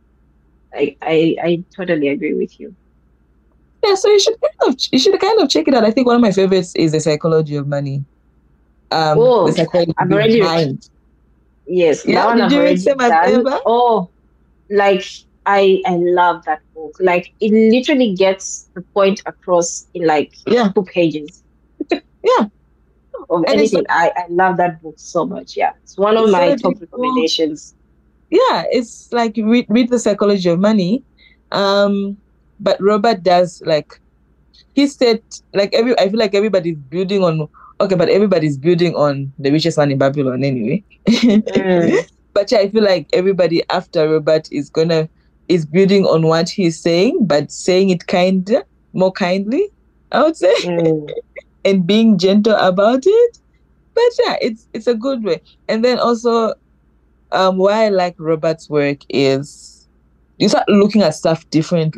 [SPEAKER 3] I totally agree with you.
[SPEAKER 1] Yeah, so you should kind of check it out. I think one of my favorites is The Psychology of Money. The
[SPEAKER 3] Oh,
[SPEAKER 1] psychology
[SPEAKER 3] I've already
[SPEAKER 1] behind.
[SPEAKER 3] yes, that
[SPEAKER 1] Yeah,
[SPEAKER 3] one
[SPEAKER 1] did
[SPEAKER 3] I've
[SPEAKER 1] you read
[SPEAKER 3] already
[SPEAKER 1] Same as
[SPEAKER 3] done.
[SPEAKER 1] Ever?
[SPEAKER 3] Oh, like I love that book. Like it literally gets the point across in like
[SPEAKER 1] Yeah,
[SPEAKER 3] 2 pages
[SPEAKER 1] yeah.
[SPEAKER 3] of
[SPEAKER 1] And
[SPEAKER 3] anything. I love that book so much. Yeah. It's one of
[SPEAKER 1] it's such
[SPEAKER 3] my
[SPEAKER 1] a big
[SPEAKER 3] top
[SPEAKER 1] book.
[SPEAKER 3] recommendations.
[SPEAKER 1] Yeah, it's like read The Psychology of Money. Um, but Robert does like he said like I feel like everybody's building on okay, but everybody's building on The Richest Man in Babylon anyway.
[SPEAKER 3] Mm,
[SPEAKER 1] But yeah, I feel like everybody after Robert is building on what he's saying, but saying it more kindly, I would say,
[SPEAKER 3] mm,
[SPEAKER 1] and being gentle about it. But yeah, it's a good way. And then also, why I like Robert's work is you start looking at stuff differently.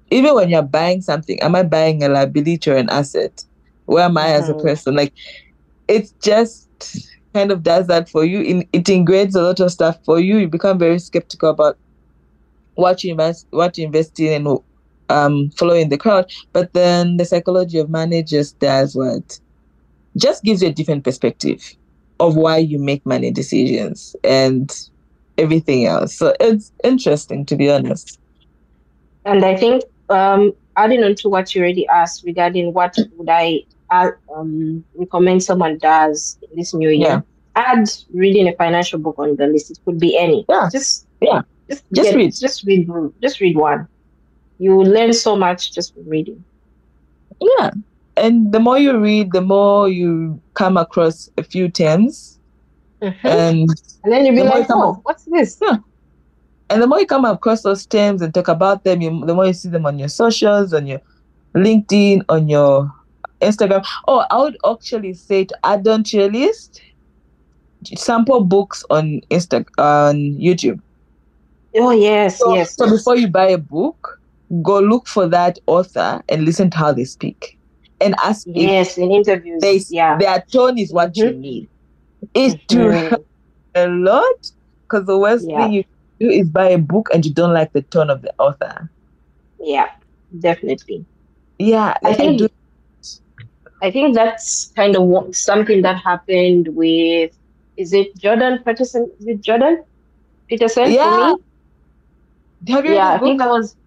[SPEAKER 1] even when you're buying something, am I buying a liability or an asset? Where am I as a person? Like, it just kind of does that for you. It integrates a lot of stuff for you. You become very skeptical about what you invest in, and following the crowd. But then the psychology of money just does what? Just gives you a different perspective of why you make money decisions and everything else. So it's interesting, to be honest.
[SPEAKER 3] And I think adding on to what you already asked regarding what would I recommend someone does in this new
[SPEAKER 1] Yeah.
[SPEAKER 3] year, add reading a financial book on the list. It could be any.
[SPEAKER 1] Yeah.
[SPEAKER 3] Just
[SPEAKER 1] read.
[SPEAKER 3] Just read one. You will learn so much just from reading.
[SPEAKER 1] Yeah. And the more you read, the more you come across a few terms.
[SPEAKER 3] And then you'll be like, oh, what's this?
[SPEAKER 1] Yeah. And the more you come across those terms and talk about them, the more you see them on your socials, on your LinkedIn, on your Instagram. Oh, I would actually say to add on to your list, sample books on YouTube.
[SPEAKER 3] Oh, yes, yes.
[SPEAKER 1] So before you buy a book, go look for that author and listen to how they speak. And ask
[SPEAKER 3] if in interviews,
[SPEAKER 1] their tone is what you need. It's to a lot, because the worst thing you do is buy a book and you don't like the tone of the author.
[SPEAKER 3] Yeah, definitely.
[SPEAKER 1] Yeah,
[SPEAKER 3] I think that's kind of something that happened with, is it Jordan Peterson? Is it Jordan Peterson
[SPEAKER 1] Yeah.
[SPEAKER 3] for me?
[SPEAKER 1] Have you read his book?
[SPEAKER 3] I think that was,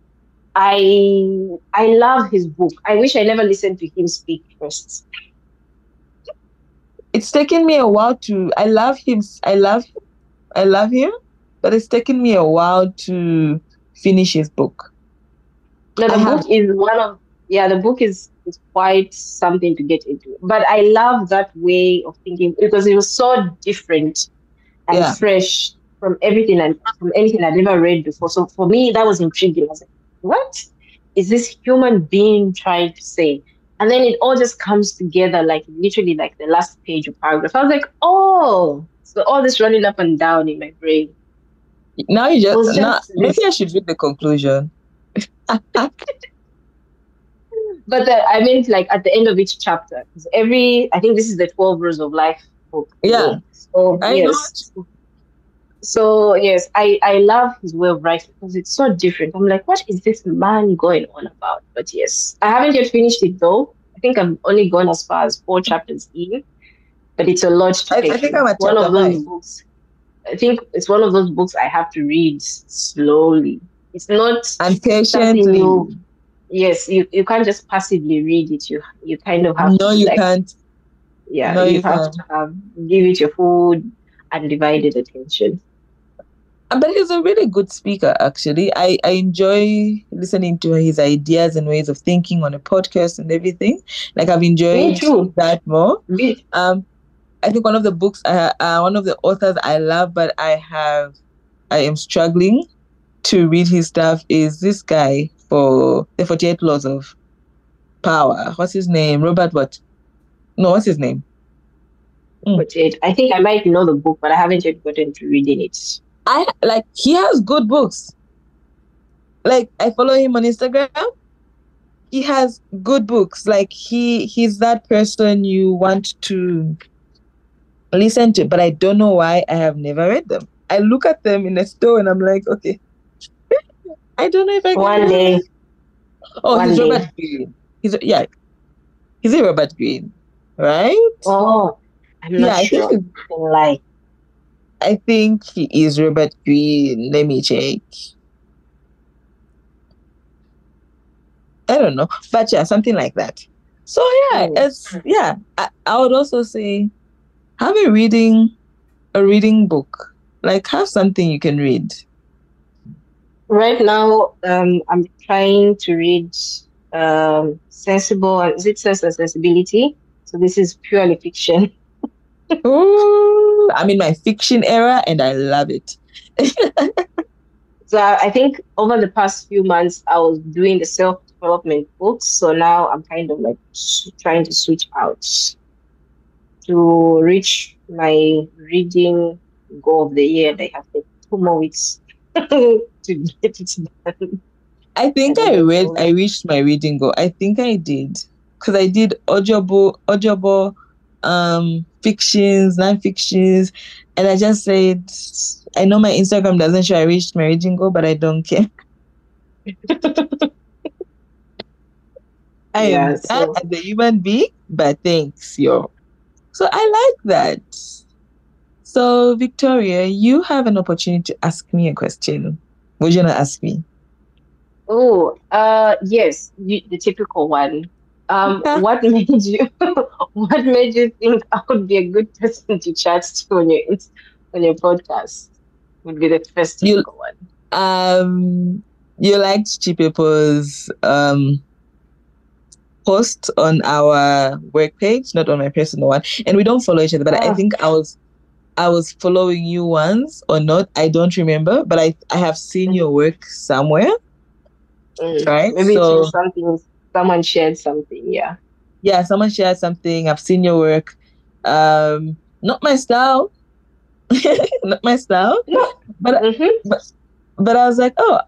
[SPEAKER 3] I love his book. I wish I never listened to him speak first.
[SPEAKER 1] It's taken me a while to, I love him, but it's taken me a while to finish his book.
[SPEAKER 3] No, the book is quite something to get into. But I love that way of thinking because it was so different and fresh from anything I'd ever read before. So for me, that was intriguing. I was like, what is this human being trying to say? And then it all just comes together, like literally like the last page of paragraph. I was like, oh, so all this running up and down in my brain.
[SPEAKER 1] Now maybe I should read the conclusion.
[SPEAKER 3] But I mean, like at the end of each chapter, I think this is the 12 Rules of Life book.
[SPEAKER 1] Yeah.
[SPEAKER 3] So yes. So yes, I love his way of writing because it's so different. I'm like, what is this man going on about? But yes, I haven't yet finished it though. I think I've only gone as far as 4 chapters in, but it's a lot to take.
[SPEAKER 1] I think I'm at
[SPEAKER 3] one of those books. I think it's one of those books I have to read slowly. It's not
[SPEAKER 1] and patiently.
[SPEAKER 3] Yes, you can't just passively read it. You kind of have
[SPEAKER 1] to. You can't.
[SPEAKER 3] Yeah, no, you have to give it your full undivided attention.
[SPEAKER 1] But he's a really good speaker, actually. I enjoy listening to his ideas and ways of thinking on a podcast and everything. Like, I've enjoyed that more. I think one of the books, one of the authors I love, but I am struggling to read his stuff is this guy for the 48 Laws of Power. What's his name? Robert what? No, what's his name?
[SPEAKER 3] 48. I think I might know the book, but I haven't yet gotten to reading it.
[SPEAKER 1] He has good books. Like, I follow him on Instagram. He has good books. Like, he's that person you want to listen to, but I don't know why I have never read them. I look at them in a store and I'm like, okay, I don't know if I can.
[SPEAKER 3] One day.
[SPEAKER 1] Oh, he's Robert Greene. He's it Robert Greene, right?
[SPEAKER 3] Oh, I'm not sure.
[SPEAKER 1] I think he is Robert Greene. Let me check. I don't know, but yeah, something like that. So yeah, I would also say have a reading book. Like, have something you can read.
[SPEAKER 3] Right now, I'm trying to read Sensible. Is it Sense and Sensibility? So this is purely fiction.
[SPEAKER 1] Oh, I'm in my fiction era and I love it.
[SPEAKER 3] So I think over the past few months, I was doing the self-development books. So now I'm kind of like trying to switch out to reach my reading goal of the year. And I have 2 more weeks to get it done.
[SPEAKER 1] I think
[SPEAKER 3] I didn't know.
[SPEAKER 1] I reached my reading goal. I think I did. Because I did Ojobo, fictions, non-fictions, and I just said, I know my Instagram doesn't show I reached my reading goal, but I don't care. I am
[SPEAKER 3] Yeah,
[SPEAKER 1] bad
[SPEAKER 3] so
[SPEAKER 1] as a human being, but thanks, yo. So I like that. So, Victoria, you have an opportunity to ask me a question. Would you not ask me?
[SPEAKER 3] yes, the typical one. What made you what made you think I would be a good person to chat to on your podcast? Would be the first
[SPEAKER 1] You
[SPEAKER 3] typical one.
[SPEAKER 1] um you liked Chipepo's post on our work page, not on my personal one. And we don't follow each other, but I
[SPEAKER 3] Oh,
[SPEAKER 1] think I was following you once or not. I don't remember, but I have seen
[SPEAKER 3] mhm,
[SPEAKER 1] your work somewhere, right?
[SPEAKER 3] maybe it
[SPEAKER 1] So
[SPEAKER 3] was something someone shared something. Yeah.
[SPEAKER 1] yeah, someone shared something. I've seen your work. Not my style, not my style,
[SPEAKER 3] No.
[SPEAKER 1] but
[SPEAKER 3] Mm-hmm.
[SPEAKER 1] but but I was like, oh,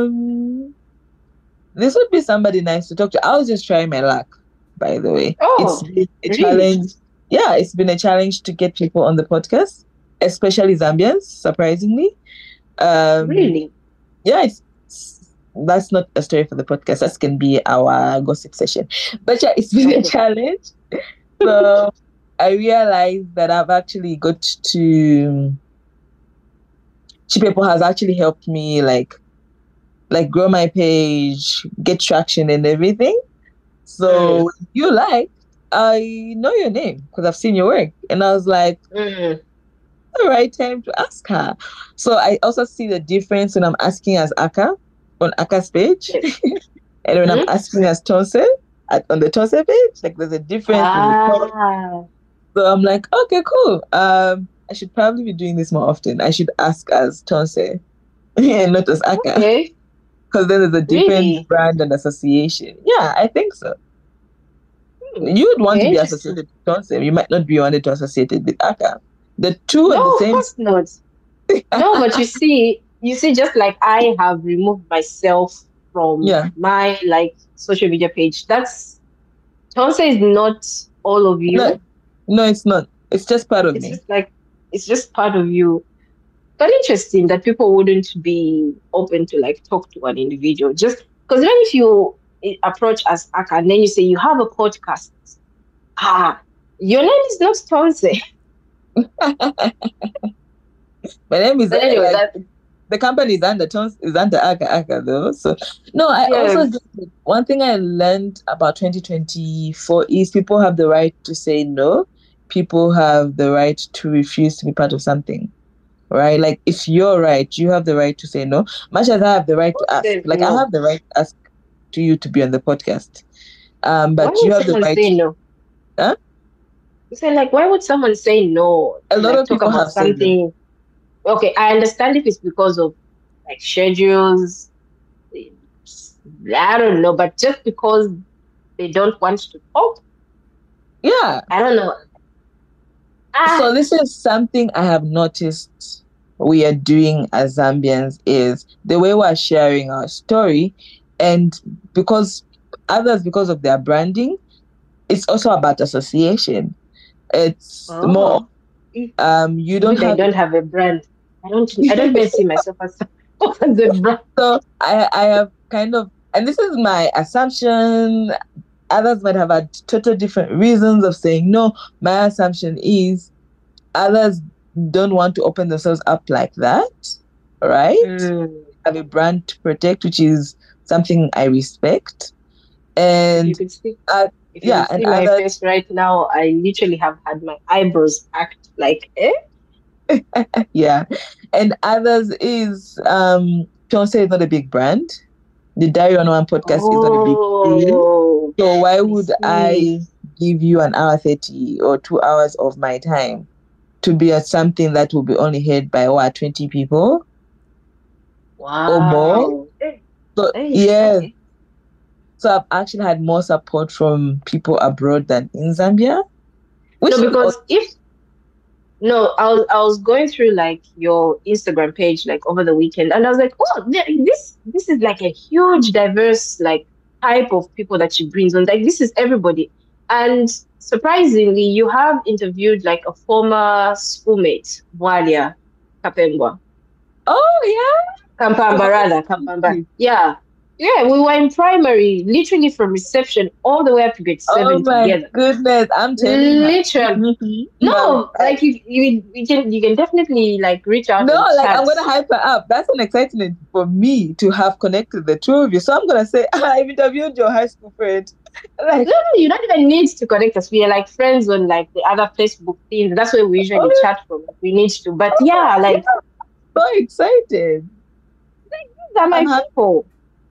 [SPEAKER 1] this would be somebody nice to talk to. I was just trying my luck, by the way. It's
[SPEAKER 3] Oh,
[SPEAKER 1] been a
[SPEAKER 3] really?
[SPEAKER 1] challenge. Yeah, it's been a challenge to get people on the podcast, especially Zambians, surprisingly. Um,
[SPEAKER 3] Really?
[SPEAKER 1] yeah, that's not a story for the podcast. That can be our gossip session. But yeah, it's been a
[SPEAKER 3] Okay.
[SPEAKER 1] challenge. So I realized that I've actually got to Chipepo has actually helped me like grow my page, get traction and everything.
[SPEAKER 3] Mm,
[SPEAKER 1] So you like, I know your name because I've seen your work. And I was like,
[SPEAKER 3] mm,
[SPEAKER 1] the right time to ask her. So I also see the difference when I'm asking as Aka on Aka's page
[SPEAKER 3] yes.
[SPEAKER 1] and when I'm
[SPEAKER 3] Mm-hmm.
[SPEAKER 1] asking as Tonse on the Tonse page. Like there's a difference in the tone.
[SPEAKER 3] Ah,
[SPEAKER 1] So I'm like, okay, cool. I should probably be doing this more often. I should ask as Tonse and not as Aka.
[SPEAKER 3] okay.
[SPEAKER 1] Because then there's a different
[SPEAKER 3] Really?
[SPEAKER 1] brand and association. Yeah, I think so.
[SPEAKER 3] Hmm.
[SPEAKER 1] You would want
[SPEAKER 3] Okay,
[SPEAKER 1] to be
[SPEAKER 3] interesting.
[SPEAKER 1] associated with Johnson. You might not be wanted to associate it with Aka. The two at the
[SPEAKER 3] No, of
[SPEAKER 1] same
[SPEAKER 3] course not. No, but you see, just like I have removed myself from
[SPEAKER 1] yeah.
[SPEAKER 3] my like social media page, that's Tonsa is not all of
[SPEAKER 1] No,
[SPEAKER 3] you.
[SPEAKER 1] no, it's not. It's just part of
[SPEAKER 3] It's
[SPEAKER 1] me.
[SPEAKER 3] just like it's just part of you. But interesting that people wouldn't be open to like talk to an individual. Just because even if you approach as Aka and then you say you have a podcast, your name is not Tonse.
[SPEAKER 1] My name is
[SPEAKER 3] But anyway,
[SPEAKER 1] like
[SPEAKER 3] that
[SPEAKER 1] the company is under Aka though. So no, I also
[SPEAKER 3] yes.
[SPEAKER 1] just, one thing I learned about 2024 is people have the right to say no. People have the right to refuse to be part of something. Right? Like if you're right, you have the right to say no. Much as I have the right
[SPEAKER 3] Who
[SPEAKER 1] to ask.
[SPEAKER 3] says
[SPEAKER 1] Like I
[SPEAKER 3] no?
[SPEAKER 1] have the right to ask to you to be on the podcast.
[SPEAKER 3] Why
[SPEAKER 1] But you
[SPEAKER 3] would
[SPEAKER 1] have the
[SPEAKER 3] someone
[SPEAKER 1] right.
[SPEAKER 3] say no?
[SPEAKER 1] Huh?
[SPEAKER 3] You say like, why would someone say no
[SPEAKER 1] A
[SPEAKER 3] to
[SPEAKER 1] lot
[SPEAKER 3] like
[SPEAKER 1] of
[SPEAKER 3] talk
[SPEAKER 1] people
[SPEAKER 3] about
[SPEAKER 1] have said no.
[SPEAKER 3] something? Okay, I understand if it's because of like schedules. I don't know, but just because they don't want to talk,
[SPEAKER 1] Yeah.
[SPEAKER 3] I don't know. Ah,
[SPEAKER 1] So this is something I have noticed we are doing as Zambians is the way we're sharing our story, and because because of their branding, it's also about association. It's more
[SPEAKER 3] oh, eh,
[SPEAKER 1] you don't
[SPEAKER 3] maybe I
[SPEAKER 1] have
[SPEAKER 3] don't have a brand. I don't even see myself as as a brand.
[SPEAKER 1] so I have kind of, and this is my assumption. Others might have had total different reasons of saying no. My assumption is others don't want to open themselves up like that, right?
[SPEAKER 3] Mm.
[SPEAKER 1] Have a brand to protect, which is something I respect.
[SPEAKER 3] If you
[SPEAKER 1] And
[SPEAKER 3] could see,
[SPEAKER 1] uh,
[SPEAKER 3] if you
[SPEAKER 1] yeah,
[SPEAKER 3] could
[SPEAKER 1] and
[SPEAKER 3] see my
[SPEAKER 1] others,
[SPEAKER 3] face right now, I literally have had my eyebrows act like, eh?
[SPEAKER 1] yeah, and others is Beyonce is not a big brand. The Diary on One podcast is not a big deal.
[SPEAKER 3] Oh,
[SPEAKER 1] So why
[SPEAKER 3] I
[SPEAKER 1] would
[SPEAKER 3] see.
[SPEAKER 1] I give you an hour 30 or 2 hours of my time to be at something that will be only heard by what 20 people or more?
[SPEAKER 3] Wow.
[SPEAKER 1] So yeah,
[SPEAKER 3] Okay.
[SPEAKER 1] so I've actually had more support from people abroad than in Zambia, which
[SPEAKER 3] No,
[SPEAKER 1] is
[SPEAKER 3] because if No, I was going through like your Instagram page like over the weekend, and I was like, oh, this is like a huge diverse like type of people that she brings on. Like this is everybody, and surprisingly, you have interviewed like a former schoolmate, Walia Kapengwa.
[SPEAKER 1] Oh
[SPEAKER 3] Kampamba rather, Kampamba.
[SPEAKER 1] yeah.
[SPEAKER 3] Yeah. Yeah, we were in primary, literally from reception all the way up to grade
[SPEAKER 1] Oh
[SPEAKER 3] seven
[SPEAKER 1] my
[SPEAKER 3] together.
[SPEAKER 1] goodness, I'm telling her.
[SPEAKER 3] Literally.
[SPEAKER 1] No,
[SPEAKER 3] No, like you can definitely like reach out
[SPEAKER 1] no,
[SPEAKER 3] and
[SPEAKER 1] like I'm
[SPEAKER 3] chat.
[SPEAKER 1] gonna hype her up. That's an excitement for me to have connected the two of you. So I'm gonna say, I've interviewed your high school friend. Like,
[SPEAKER 3] No, you don't even need to connect us. We are like friends on like the other Facebook things. That's where we usually
[SPEAKER 1] oh,
[SPEAKER 3] chat from. If we need to. But yeah,
[SPEAKER 1] yeah,
[SPEAKER 3] like
[SPEAKER 1] so excited.
[SPEAKER 3] these are my
[SPEAKER 1] I'm happy.
[SPEAKER 3] people.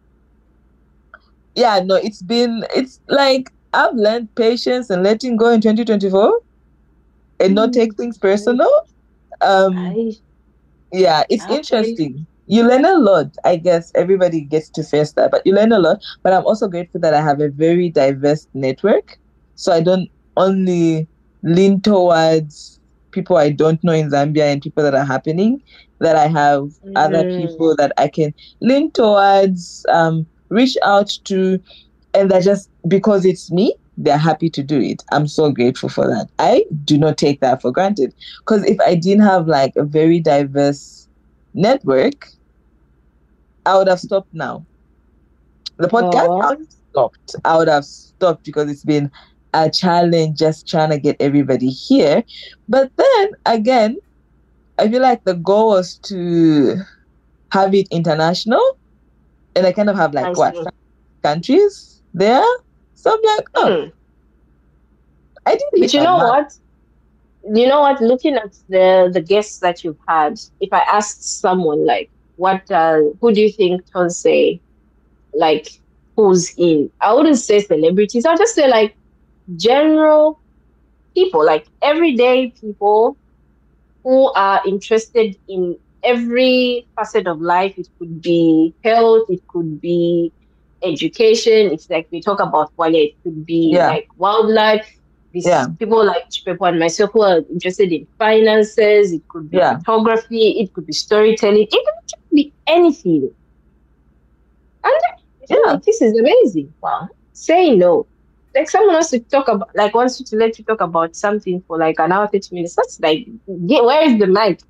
[SPEAKER 1] Yeah, no, it's like I've learned patience and letting go in 2024 and not take things personal. Um,
[SPEAKER 3] I
[SPEAKER 1] yeah, it's
[SPEAKER 3] okay.
[SPEAKER 1] interesting. You learn a lot. I guess everybody gets to face that, but you learn a lot. But I'm also grateful that I have a very diverse network. So I don't only lean towards people I don't know in Zambia and people that are happening, that I have other
[SPEAKER 3] Mm,
[SPEAKER 1] people that I can lean towards, reach out to, and that just because it's me, they're happy to do it. I'm so grateful for that. I do not take that for granted because if I didn't have like a very diverse network, I would have stopped now. The podcast, I would
[SPEAKER 3] oh,
[SPEAKER 1] have stopped. I would have stopped because it's been a challenge just trying to get everybody here. But then again, I feel like the goal was to have it international, and I kind of have
[SPEAKER 3] I
[SPEAKER 1] like what
[SPEAKER 3] see.
[SPEAKER 1] countries there. So I'm like, oh,
[SPEAKER 3] Hmm.
[SPEAKER 1] I didn't
[SPEAKER 3] But
[SPEAKER 1] hit
[SPEAKER 3] you
[SPEAKER 1] that
[SPEAKER 3] know
[SPEAKER 1] mark.
[SPEAKER 3] what? You know what? Looking at the guests that you've had, if I asked someone like, what who do you think Tonse like who's in? I wouldn't say celebrities. I'll just say like general people, like everyday people who are interested in every facet of life. It could be health, it could be education. It's like we talk about Wale, it could be
[SPEAKER 1] Yeah,
[SPEAKER 3] like wildlife.
[SPEAKER 1] yeah,
[SPEAKER 3] These people like Chipepo and myself who are interested in finances, it could be
[SPEAKER 1] yeah,
[SPEAKER 3] photography, it could be storytelling, it could be anything. And I feel
[SPEAKER 1] yeah.
[SPEAKER 3] like this is amazing. Wow. Say no. Like someone wants to talk about, like wants you to let you talk about something for like an hour, 30 minutes. That's like, where is the mic?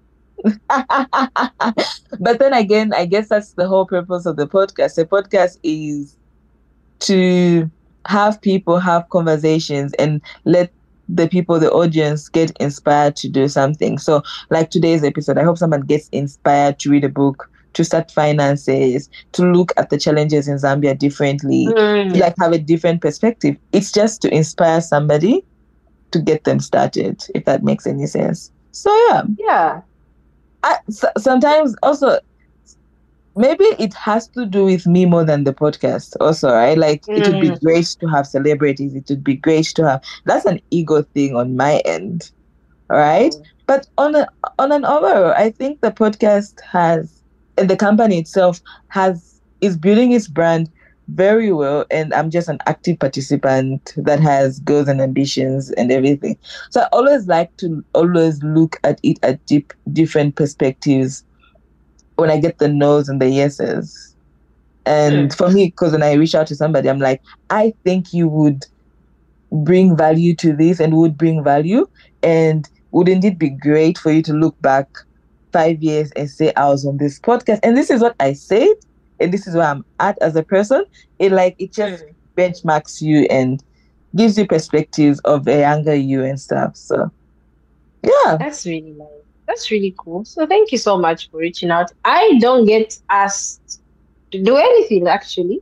[SPEAKER 1] But then again, I guess that's the whole purpose of the podcast. The podcast is to have people have conversations and let the people, the audience, get inspired to do something. So, like today's episode, I hope someone gets inspired to read a book, to start finances, to look at the challenges in Zambia differently, to
[SPEAKER 3] Mm,
[SPEAKER 1] like have a different perspective. It's just to inspire somebody to get them started, if that makes any sense. So yeah,
[SPEAKER 3] yeah.
[SPEAKER 1] sometimes also maybe it has to do with me more than the podcast also, right? Like it would be
[SPEAKER 3] Mm,
[SPEAKER 1] great to have celebrities, it would be great to have, that's an ego thing on my end, right?
[SPEAKER 3] mm,
[SPEAKER 1] But on an overall, I think the podcast has, and the company itself has, is building its brand very well, and I'm just an active participant that has goals and ambitions and everything. So I always like to always look at it at different perspectives when I get the no's and the yeses. And
[SPEAKER 3] mm.
[SPEAKER 1] for me, because when I reach out to somebody, I'm like, I think you would bring value to this and would bring value. And wouldn't it be great for you to look back 5 years and say, I was on this podcast and this is what I said, and this is where I'm at as a person? It just
[SPEAKER 3] Mm.
[SPEAKER 1] benchmarks you and gives you perspectives of a younger you and stuff. So yeah.
[SPEAKER 3] That's really nice. That's really cool. So thank you so much for reaching out. I don't get asked to do anything actually.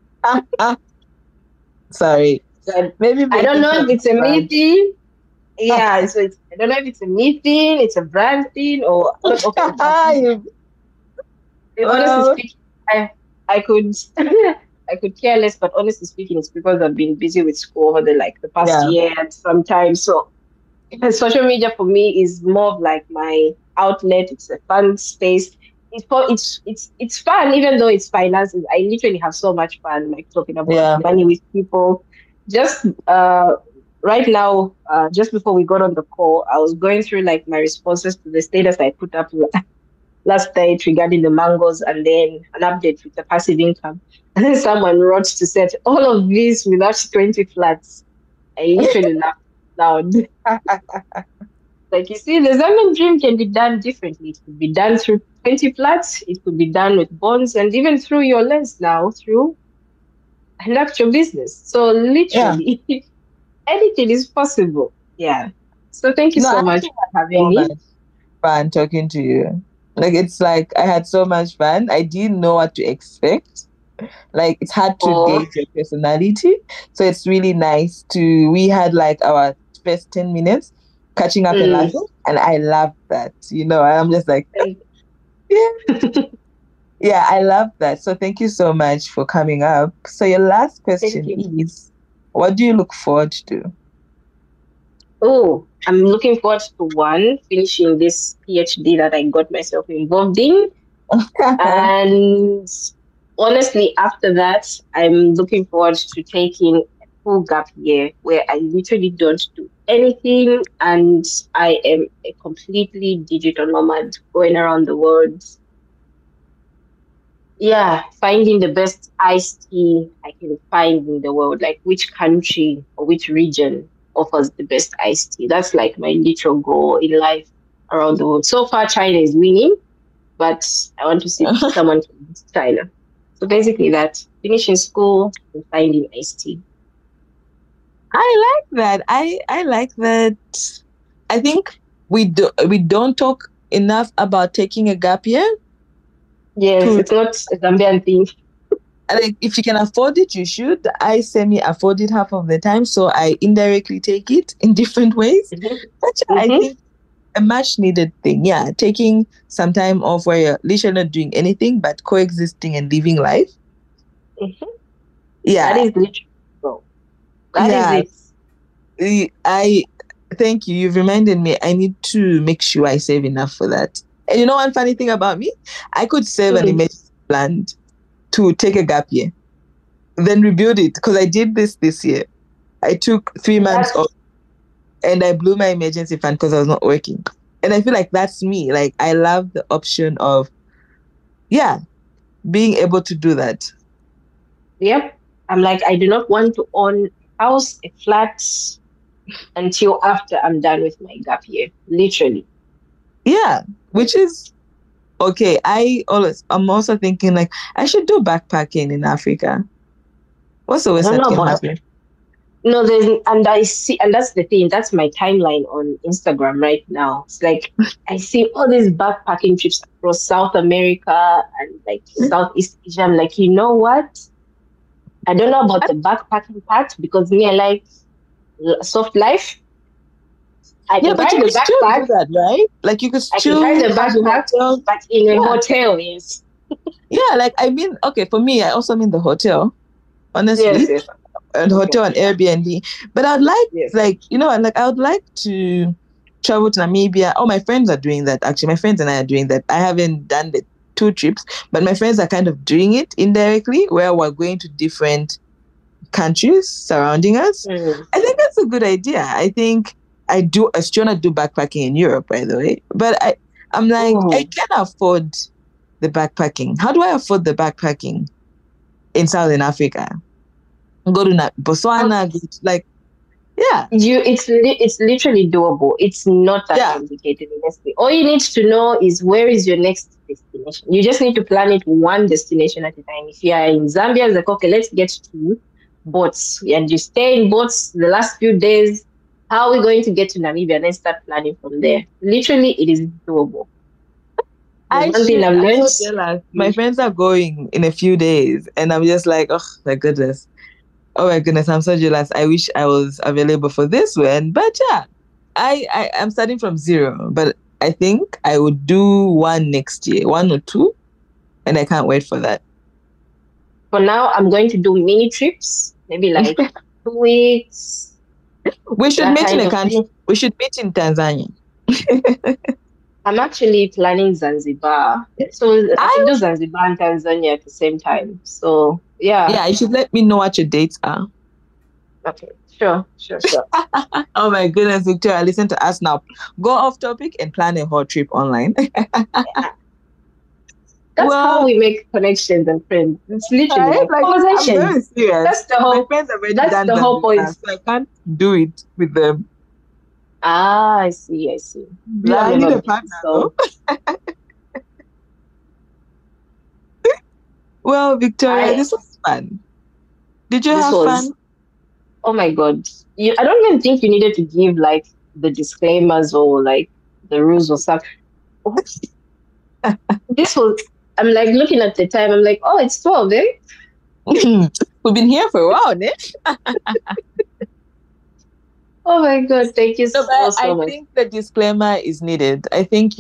[SPEAKER 1] Sorry.
[SPEAKER 3] So
[SPEAKER 1] Maybe
[SPEAKER 3] I
[SPEAKER 1] make
[SPEAKER 3] don't
[SPEAKER 1] it
[SPEAKER 3] know if
[SPEAKER 1] a
[SPEAKER 3] it's a me
[SPEAKER 1] brand.
[SPEAKER 3] thing. Yeah, so I don't know if it's a me thing, it's a brand thing, or okay.
[SPEAKER 1] You-
[SPEAKER 3] Honestly
[SPEAKER 1] well,
[SPEAKER 3] speaking, I could I could care less, but honestly speaking, it's because I've been busy with school over the past
[SPEAKER 1] yeah,
[SPEAKER 3] year and sometimes. So social media for me is more of like my outlet. It's a fun space. It's fun, even though it's finances. I literally have so much fun like talking about
[SPEAKER 1] yeah,
[SPEAKER 3] money with people. Just right now, just before we got on the call, I was going through like my responses to the status I put up last night regarding the mangoes, and then an update with the passive income. And then someone wrote to set all of this without 20 flats. I literally laughed loud. Like, you see, the Zambian dream can be done differently. It could be done through 20 flats, it could be done with bonds, and even through your lens now, through an actual business. So,
[SPEAKER 1] Yeah.
[SPEAKER 3] literally, anything is possible. Yeah. So, thank you
[SPEAKER 1] No,
[SPEAKER 3] so
[SPEAKER 1] I
[SPEAKER 3] much
[SPEAKER 1] think
[SPEAKER 3] for having
[SPEAKER 1] so
[SPEAKER 3] me.
[SPEAKER 1] much fun talking to you. Like it's like I had so much fun. I didn't know what to expect. Like it's hard to
[SPEAKER 3] Oh,
[SPEAKER 1] gauge your personality. So it's really nice we had like our first 10 minutes catching up and
[SPEAKER 3] mm,
[SPEAKER 1] laughing. And I love that. I'm just like,
[SPEAKER 3] thank,
[SPEAKER 1] yeah, yeah, I love that. So thank you so much for coming up. So your last
[SPEAKER 3] thank
[SPEAKER 1] question
[SPEAKER 3] you.
[SPEAKER 1] is, what do you look forward to?
[SPEAKER 3] Oh, I'm looking forward to one, finishing this PhD that I got myself involved in. And honestly, after that, I'm looking forward to taking a full gap year where I literally don't do anything and I am a completely digital nomad going around the world. Yeah, finding the best iced tea I can find in the world, like which country or which region offers the best iced tea. That's like my literal goal in life around the world. So far, China is winning, but I want to see if someone can beat China. So basically, that finishing school and finding iced tea.
[SPEAKER 1] I like that. I like that. I think we don't talk enough about taking a gap year.
[SPEAKER 3] Yes,
[SPEAKER 1] To
[SPEAKER 3] it's not a Zambian thing.
[SPEAKER 1] like if you can afford it, you should. I semi afford it half of the time, so I indirectly take it in different ways. But yeah, I
[SPEAKER 3] Mm-hmm.
[SPEAKER 1] think a much needed thing. Yeah, taking some time off where you're literally not doing anything but coexisting and living life.
[SPEAKER 3] Hmm. That
[SPEAKER 1] Yeah,
[SPEAKER 3] is literally so. That is
[SPEAKER 1] yeah.
[SPEAKER 3] it.
[SPEAKER 1] I thank you. You've reminded me. I need to make sure I save enough for that. And you know one funny thing about me? I could save an
[SPEAKER 3] Mm.
[SPEAKER 1] emergency plan to take a gap year, then rebuild it because I did this year. I took 3 months
[SPEAKER 3] That's
[SPEAKER 1] off and I blew my emergency fund because I was not working. And I feel like that's me. Like I love the option of, yeah, being able to do that.
[SPEAKER 3] yep. I'm like, I do not want to own a house, a flat until after I'm done with my gap year. Literally.
[SPEAKER 1] Yeah, which is okay. I'm also thinking like I should do backpacking in Africa. What's the
[SPEAKER 3] I
[SPEAKER 1] worst
[SPEAKER 3] don't
[SPEAKER 1] that
[SPEAKER 3] know
[SPEAKER 1] can
[SPEAKER 3] about
[SPEAKER 1] happen?
[SPEAKER 3] no, there's and I see and that's the thing. That's my timeline on Instagram right now. It's like I see all these backpacking trips across South America and like Southeast Asia. I'm like, you know what? I don't know about the backpacking part because me, I like soft life. I
[SPEAKER 1] Yeah,
[SPEAKER 3] can
[SPEAKER 1] but you
[SPEAKER 3] carry
[SPEAKER 1] could
[SPEAKER 3] the
[SPEAKER 1] still do
[SPEAKER 3] backpack.
[SPEAKER 1] that, right? Like you could
[SPEAKER 3] I can carry
[SPEAKER 1] still
[SPEAKER 3] the
[SPEAKER 1] have the
[SPEAKER 3] backpack,
[SPEAKER 1] hotel.
[SPEAKER 3] but in a
[SPEAKER 1] Yeah.
[SPEAKER 3] hotel, yes.
[SPEAKER 1] Yeah, like I mean, okay, for me, I also mean the hotel,
[SPEAKER 3] Yes,
[SPEAKER 1] honestly.
[SPEAKER 3] yes.
[SPEAKER 1] And
[SPEAKER 3] Okay.
[SPEAKER 1] hotel and Airbnb. But I'd like
[SPEAKER 3] Yes.
[SPEAKER 1] I would like to travel to Namibia. Oh, my friends are doing that actually. My friends and I are doing that. I haven't done the 2 trips, but my friends are kind of doing it indirectly where we're going to different countries surrounding us.
[SPEAKER 3] Mm.
[SPEAKER 1] I think that's a good idea. I think I still not do backpacking in Europe, by the way. But I'm like, I
[SPEAKER 3] Oh,
[SPEAKER 1] can afford the backpacking. How do I afford the backpacking in Southern Africa? Go to Botswana, like, yeah,
[SPEAKER 3] it's literally doable. It's not that
[SPEAKER 1] yeah,
[SPEAKER 3] complicated, honestly. All you need to know is where is your next destination. You just need to plan it one destination at a time. If you are in Zambia, it's like okay, let's get to boats, and you stay in boats the last few days. How are we going to get to Namibia? And then start planning from there. Literally, it is doable. The
[SPEAKER 1] I
[SPEAKER 3] one thing
[SPEAKER 1] should.
[SPEAKER 3] I've
[SPEAKER 1] I'm
[SPEAKER 3] learned.
[SPEAKER 1] so jealous. My friends are going in a few days, and I'm just like, oh my goodness. Oh my goodness, I'm so jealous. I wish I was available for this one. But yeah, I am starting from zero. But I think I would do one next year, one or two, and I can't wait for that.
[SPEAKER 3] For now, I'm going to do mini trips, maybe like 2 weeks,
[SPEAKER 1] We should
[SPEAKER 3] that
[SPEAKER 1] meet in
[SPEAKER 3] kind
[SPEAKER 1] a
[SPEAKER 3] of
[SPEAKER 1] country.
[SPEAKER 3] thing.
[SPEAKER 1] We should meet in Tanzania.
[SPEAKER 3] I'm actually planning Zanzibar. So I
[SPEAKER 1] I
[SPEAKER 3] can do Zanzibar and Tanzania at the same time. So yeah,
[SPEAKER 1] Yeah, you should let me know what your dates are.
[SPEAKER 3] okay, Sure.
[SPEAKER 1] Oh my goodness, Victoria, listen to us now. Go off topic and plan a whole trip online.
[SPEAKER 3] That's how we make connections and friends. It's literally like
[SPEAKER 1] I'm
[SPEAKER 3] conversations.
[SPEAKER 1] very serious.
[SPEAKER 3] That's the whole.
[SPEAKER 1] My friends have already
[SPEAKER 3] That's
[SPEAKER 1] done
[SPEAKER 3] the whole point.
[SPEAKER 1] so I can't do it with them.
[SPEAKER 3] I see.
[SPEAKER 1] Yeah, I need a partner.
[SPEAKER 3] So.
[SPEAKER 1] Well, Victoria, this was fun. Did you have fun?
[SPEAKER 3] Oh my God. I don't even think you needed to give like the disclaimers or like the rules or something. I'm like looking at the time. I'm like, oh, it's 12, eh?
[SPEAKER 1] We've been here for a while, eh?
[SPEAKER 3] Oh my God, thank you so much.
[SPEAKER 1] I think the disclaimer is needed. I think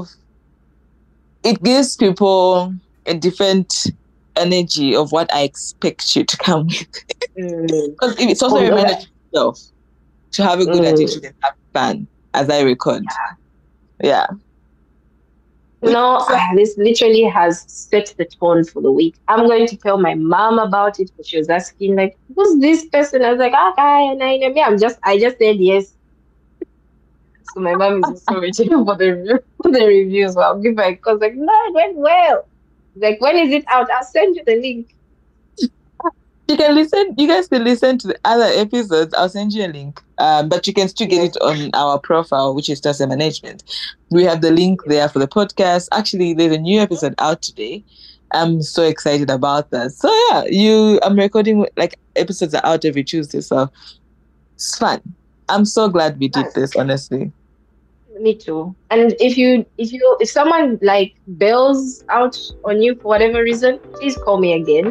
[SPEAKER 1] it gives people a different energy of what I expect you to come with. Because it's also a reminder to yourself to have a good attitude and have fun as I record. Yeah.
[SPEAKER 3] No, this literally has set the tone for the week. I'm going to tell my mom about it because she was asking, like, who's this person? I was like, I just said yes. So my mom is also waiting for the review. So I'll give her a call. Like, no, it went well. Like, when is it out? I'll send you the link.
[SPEAKER 1] You guys can listen to the other episodes. I'll send you a link. But you can still get it on our profile, which is Tasa Management. We have the link there for the podcast. Actually, there's a new episode out today. I'm so excited about that. So yeah, I'm recording, like, episodes are out every Tuesday, so it's fun. I'm so glad we did this, honestly.
[SPEAKER 3] Me too. And if someone like bails out on you for whatever reason, please call me again.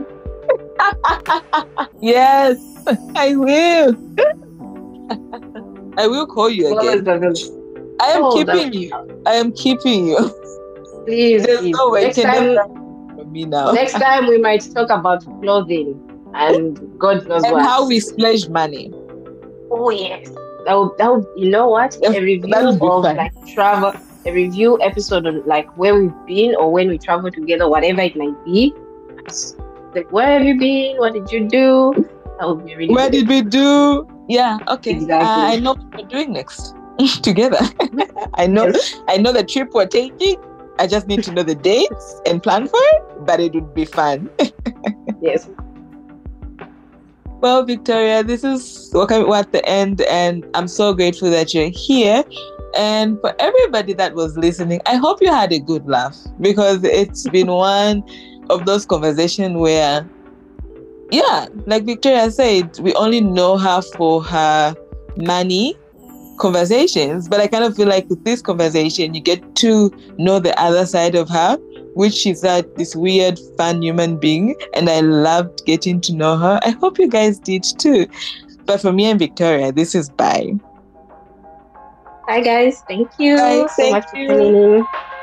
[SPEAKER 1] Yes, I will. I will call you again. I am keeping you.
[SPEAKER 3] Please.
[SPEAKER 1] No way. From me now.
[SPEAKER 3] Next time we might talk about clothing and God knows what.
[SPEAKER 1] How we splash money.
[SPEAKER 3] Oh yes. That would, you know what? A review of like travel, a review episode of like where we've been or when we travel together, whatever it might be. Like, where have you been? What did you do? That would be really
[SPEAKER 1] Where did we do? Yeah, okay.
[SPEAKER 3] Exactly.
[SPEAKER 1] I know what we're doing next together. I know the trip we're taking. I just need to know the dates and plan for it, but it would be fun.
[SPEAKER 3] Yes.
[SPEAKER 1] Well, Victoria, this is we're at the end, and I'm so grateful that you're here. And for everybody that was listening, I hope you had a good laugh, because it's been one of those conversations where, like Victoria said, we only know her for her money conversations, but I kind of feel like with this conversation, you get to know the other side of her, which is this weird, fun human being, and I loved getting to know her. I hope you guys did too. But for me and Victoria, this is bye.
[SPEAKER 3] Hi guys, thank you
[SPEAKER 1] so
[SPEAKER 3] much for tuning in.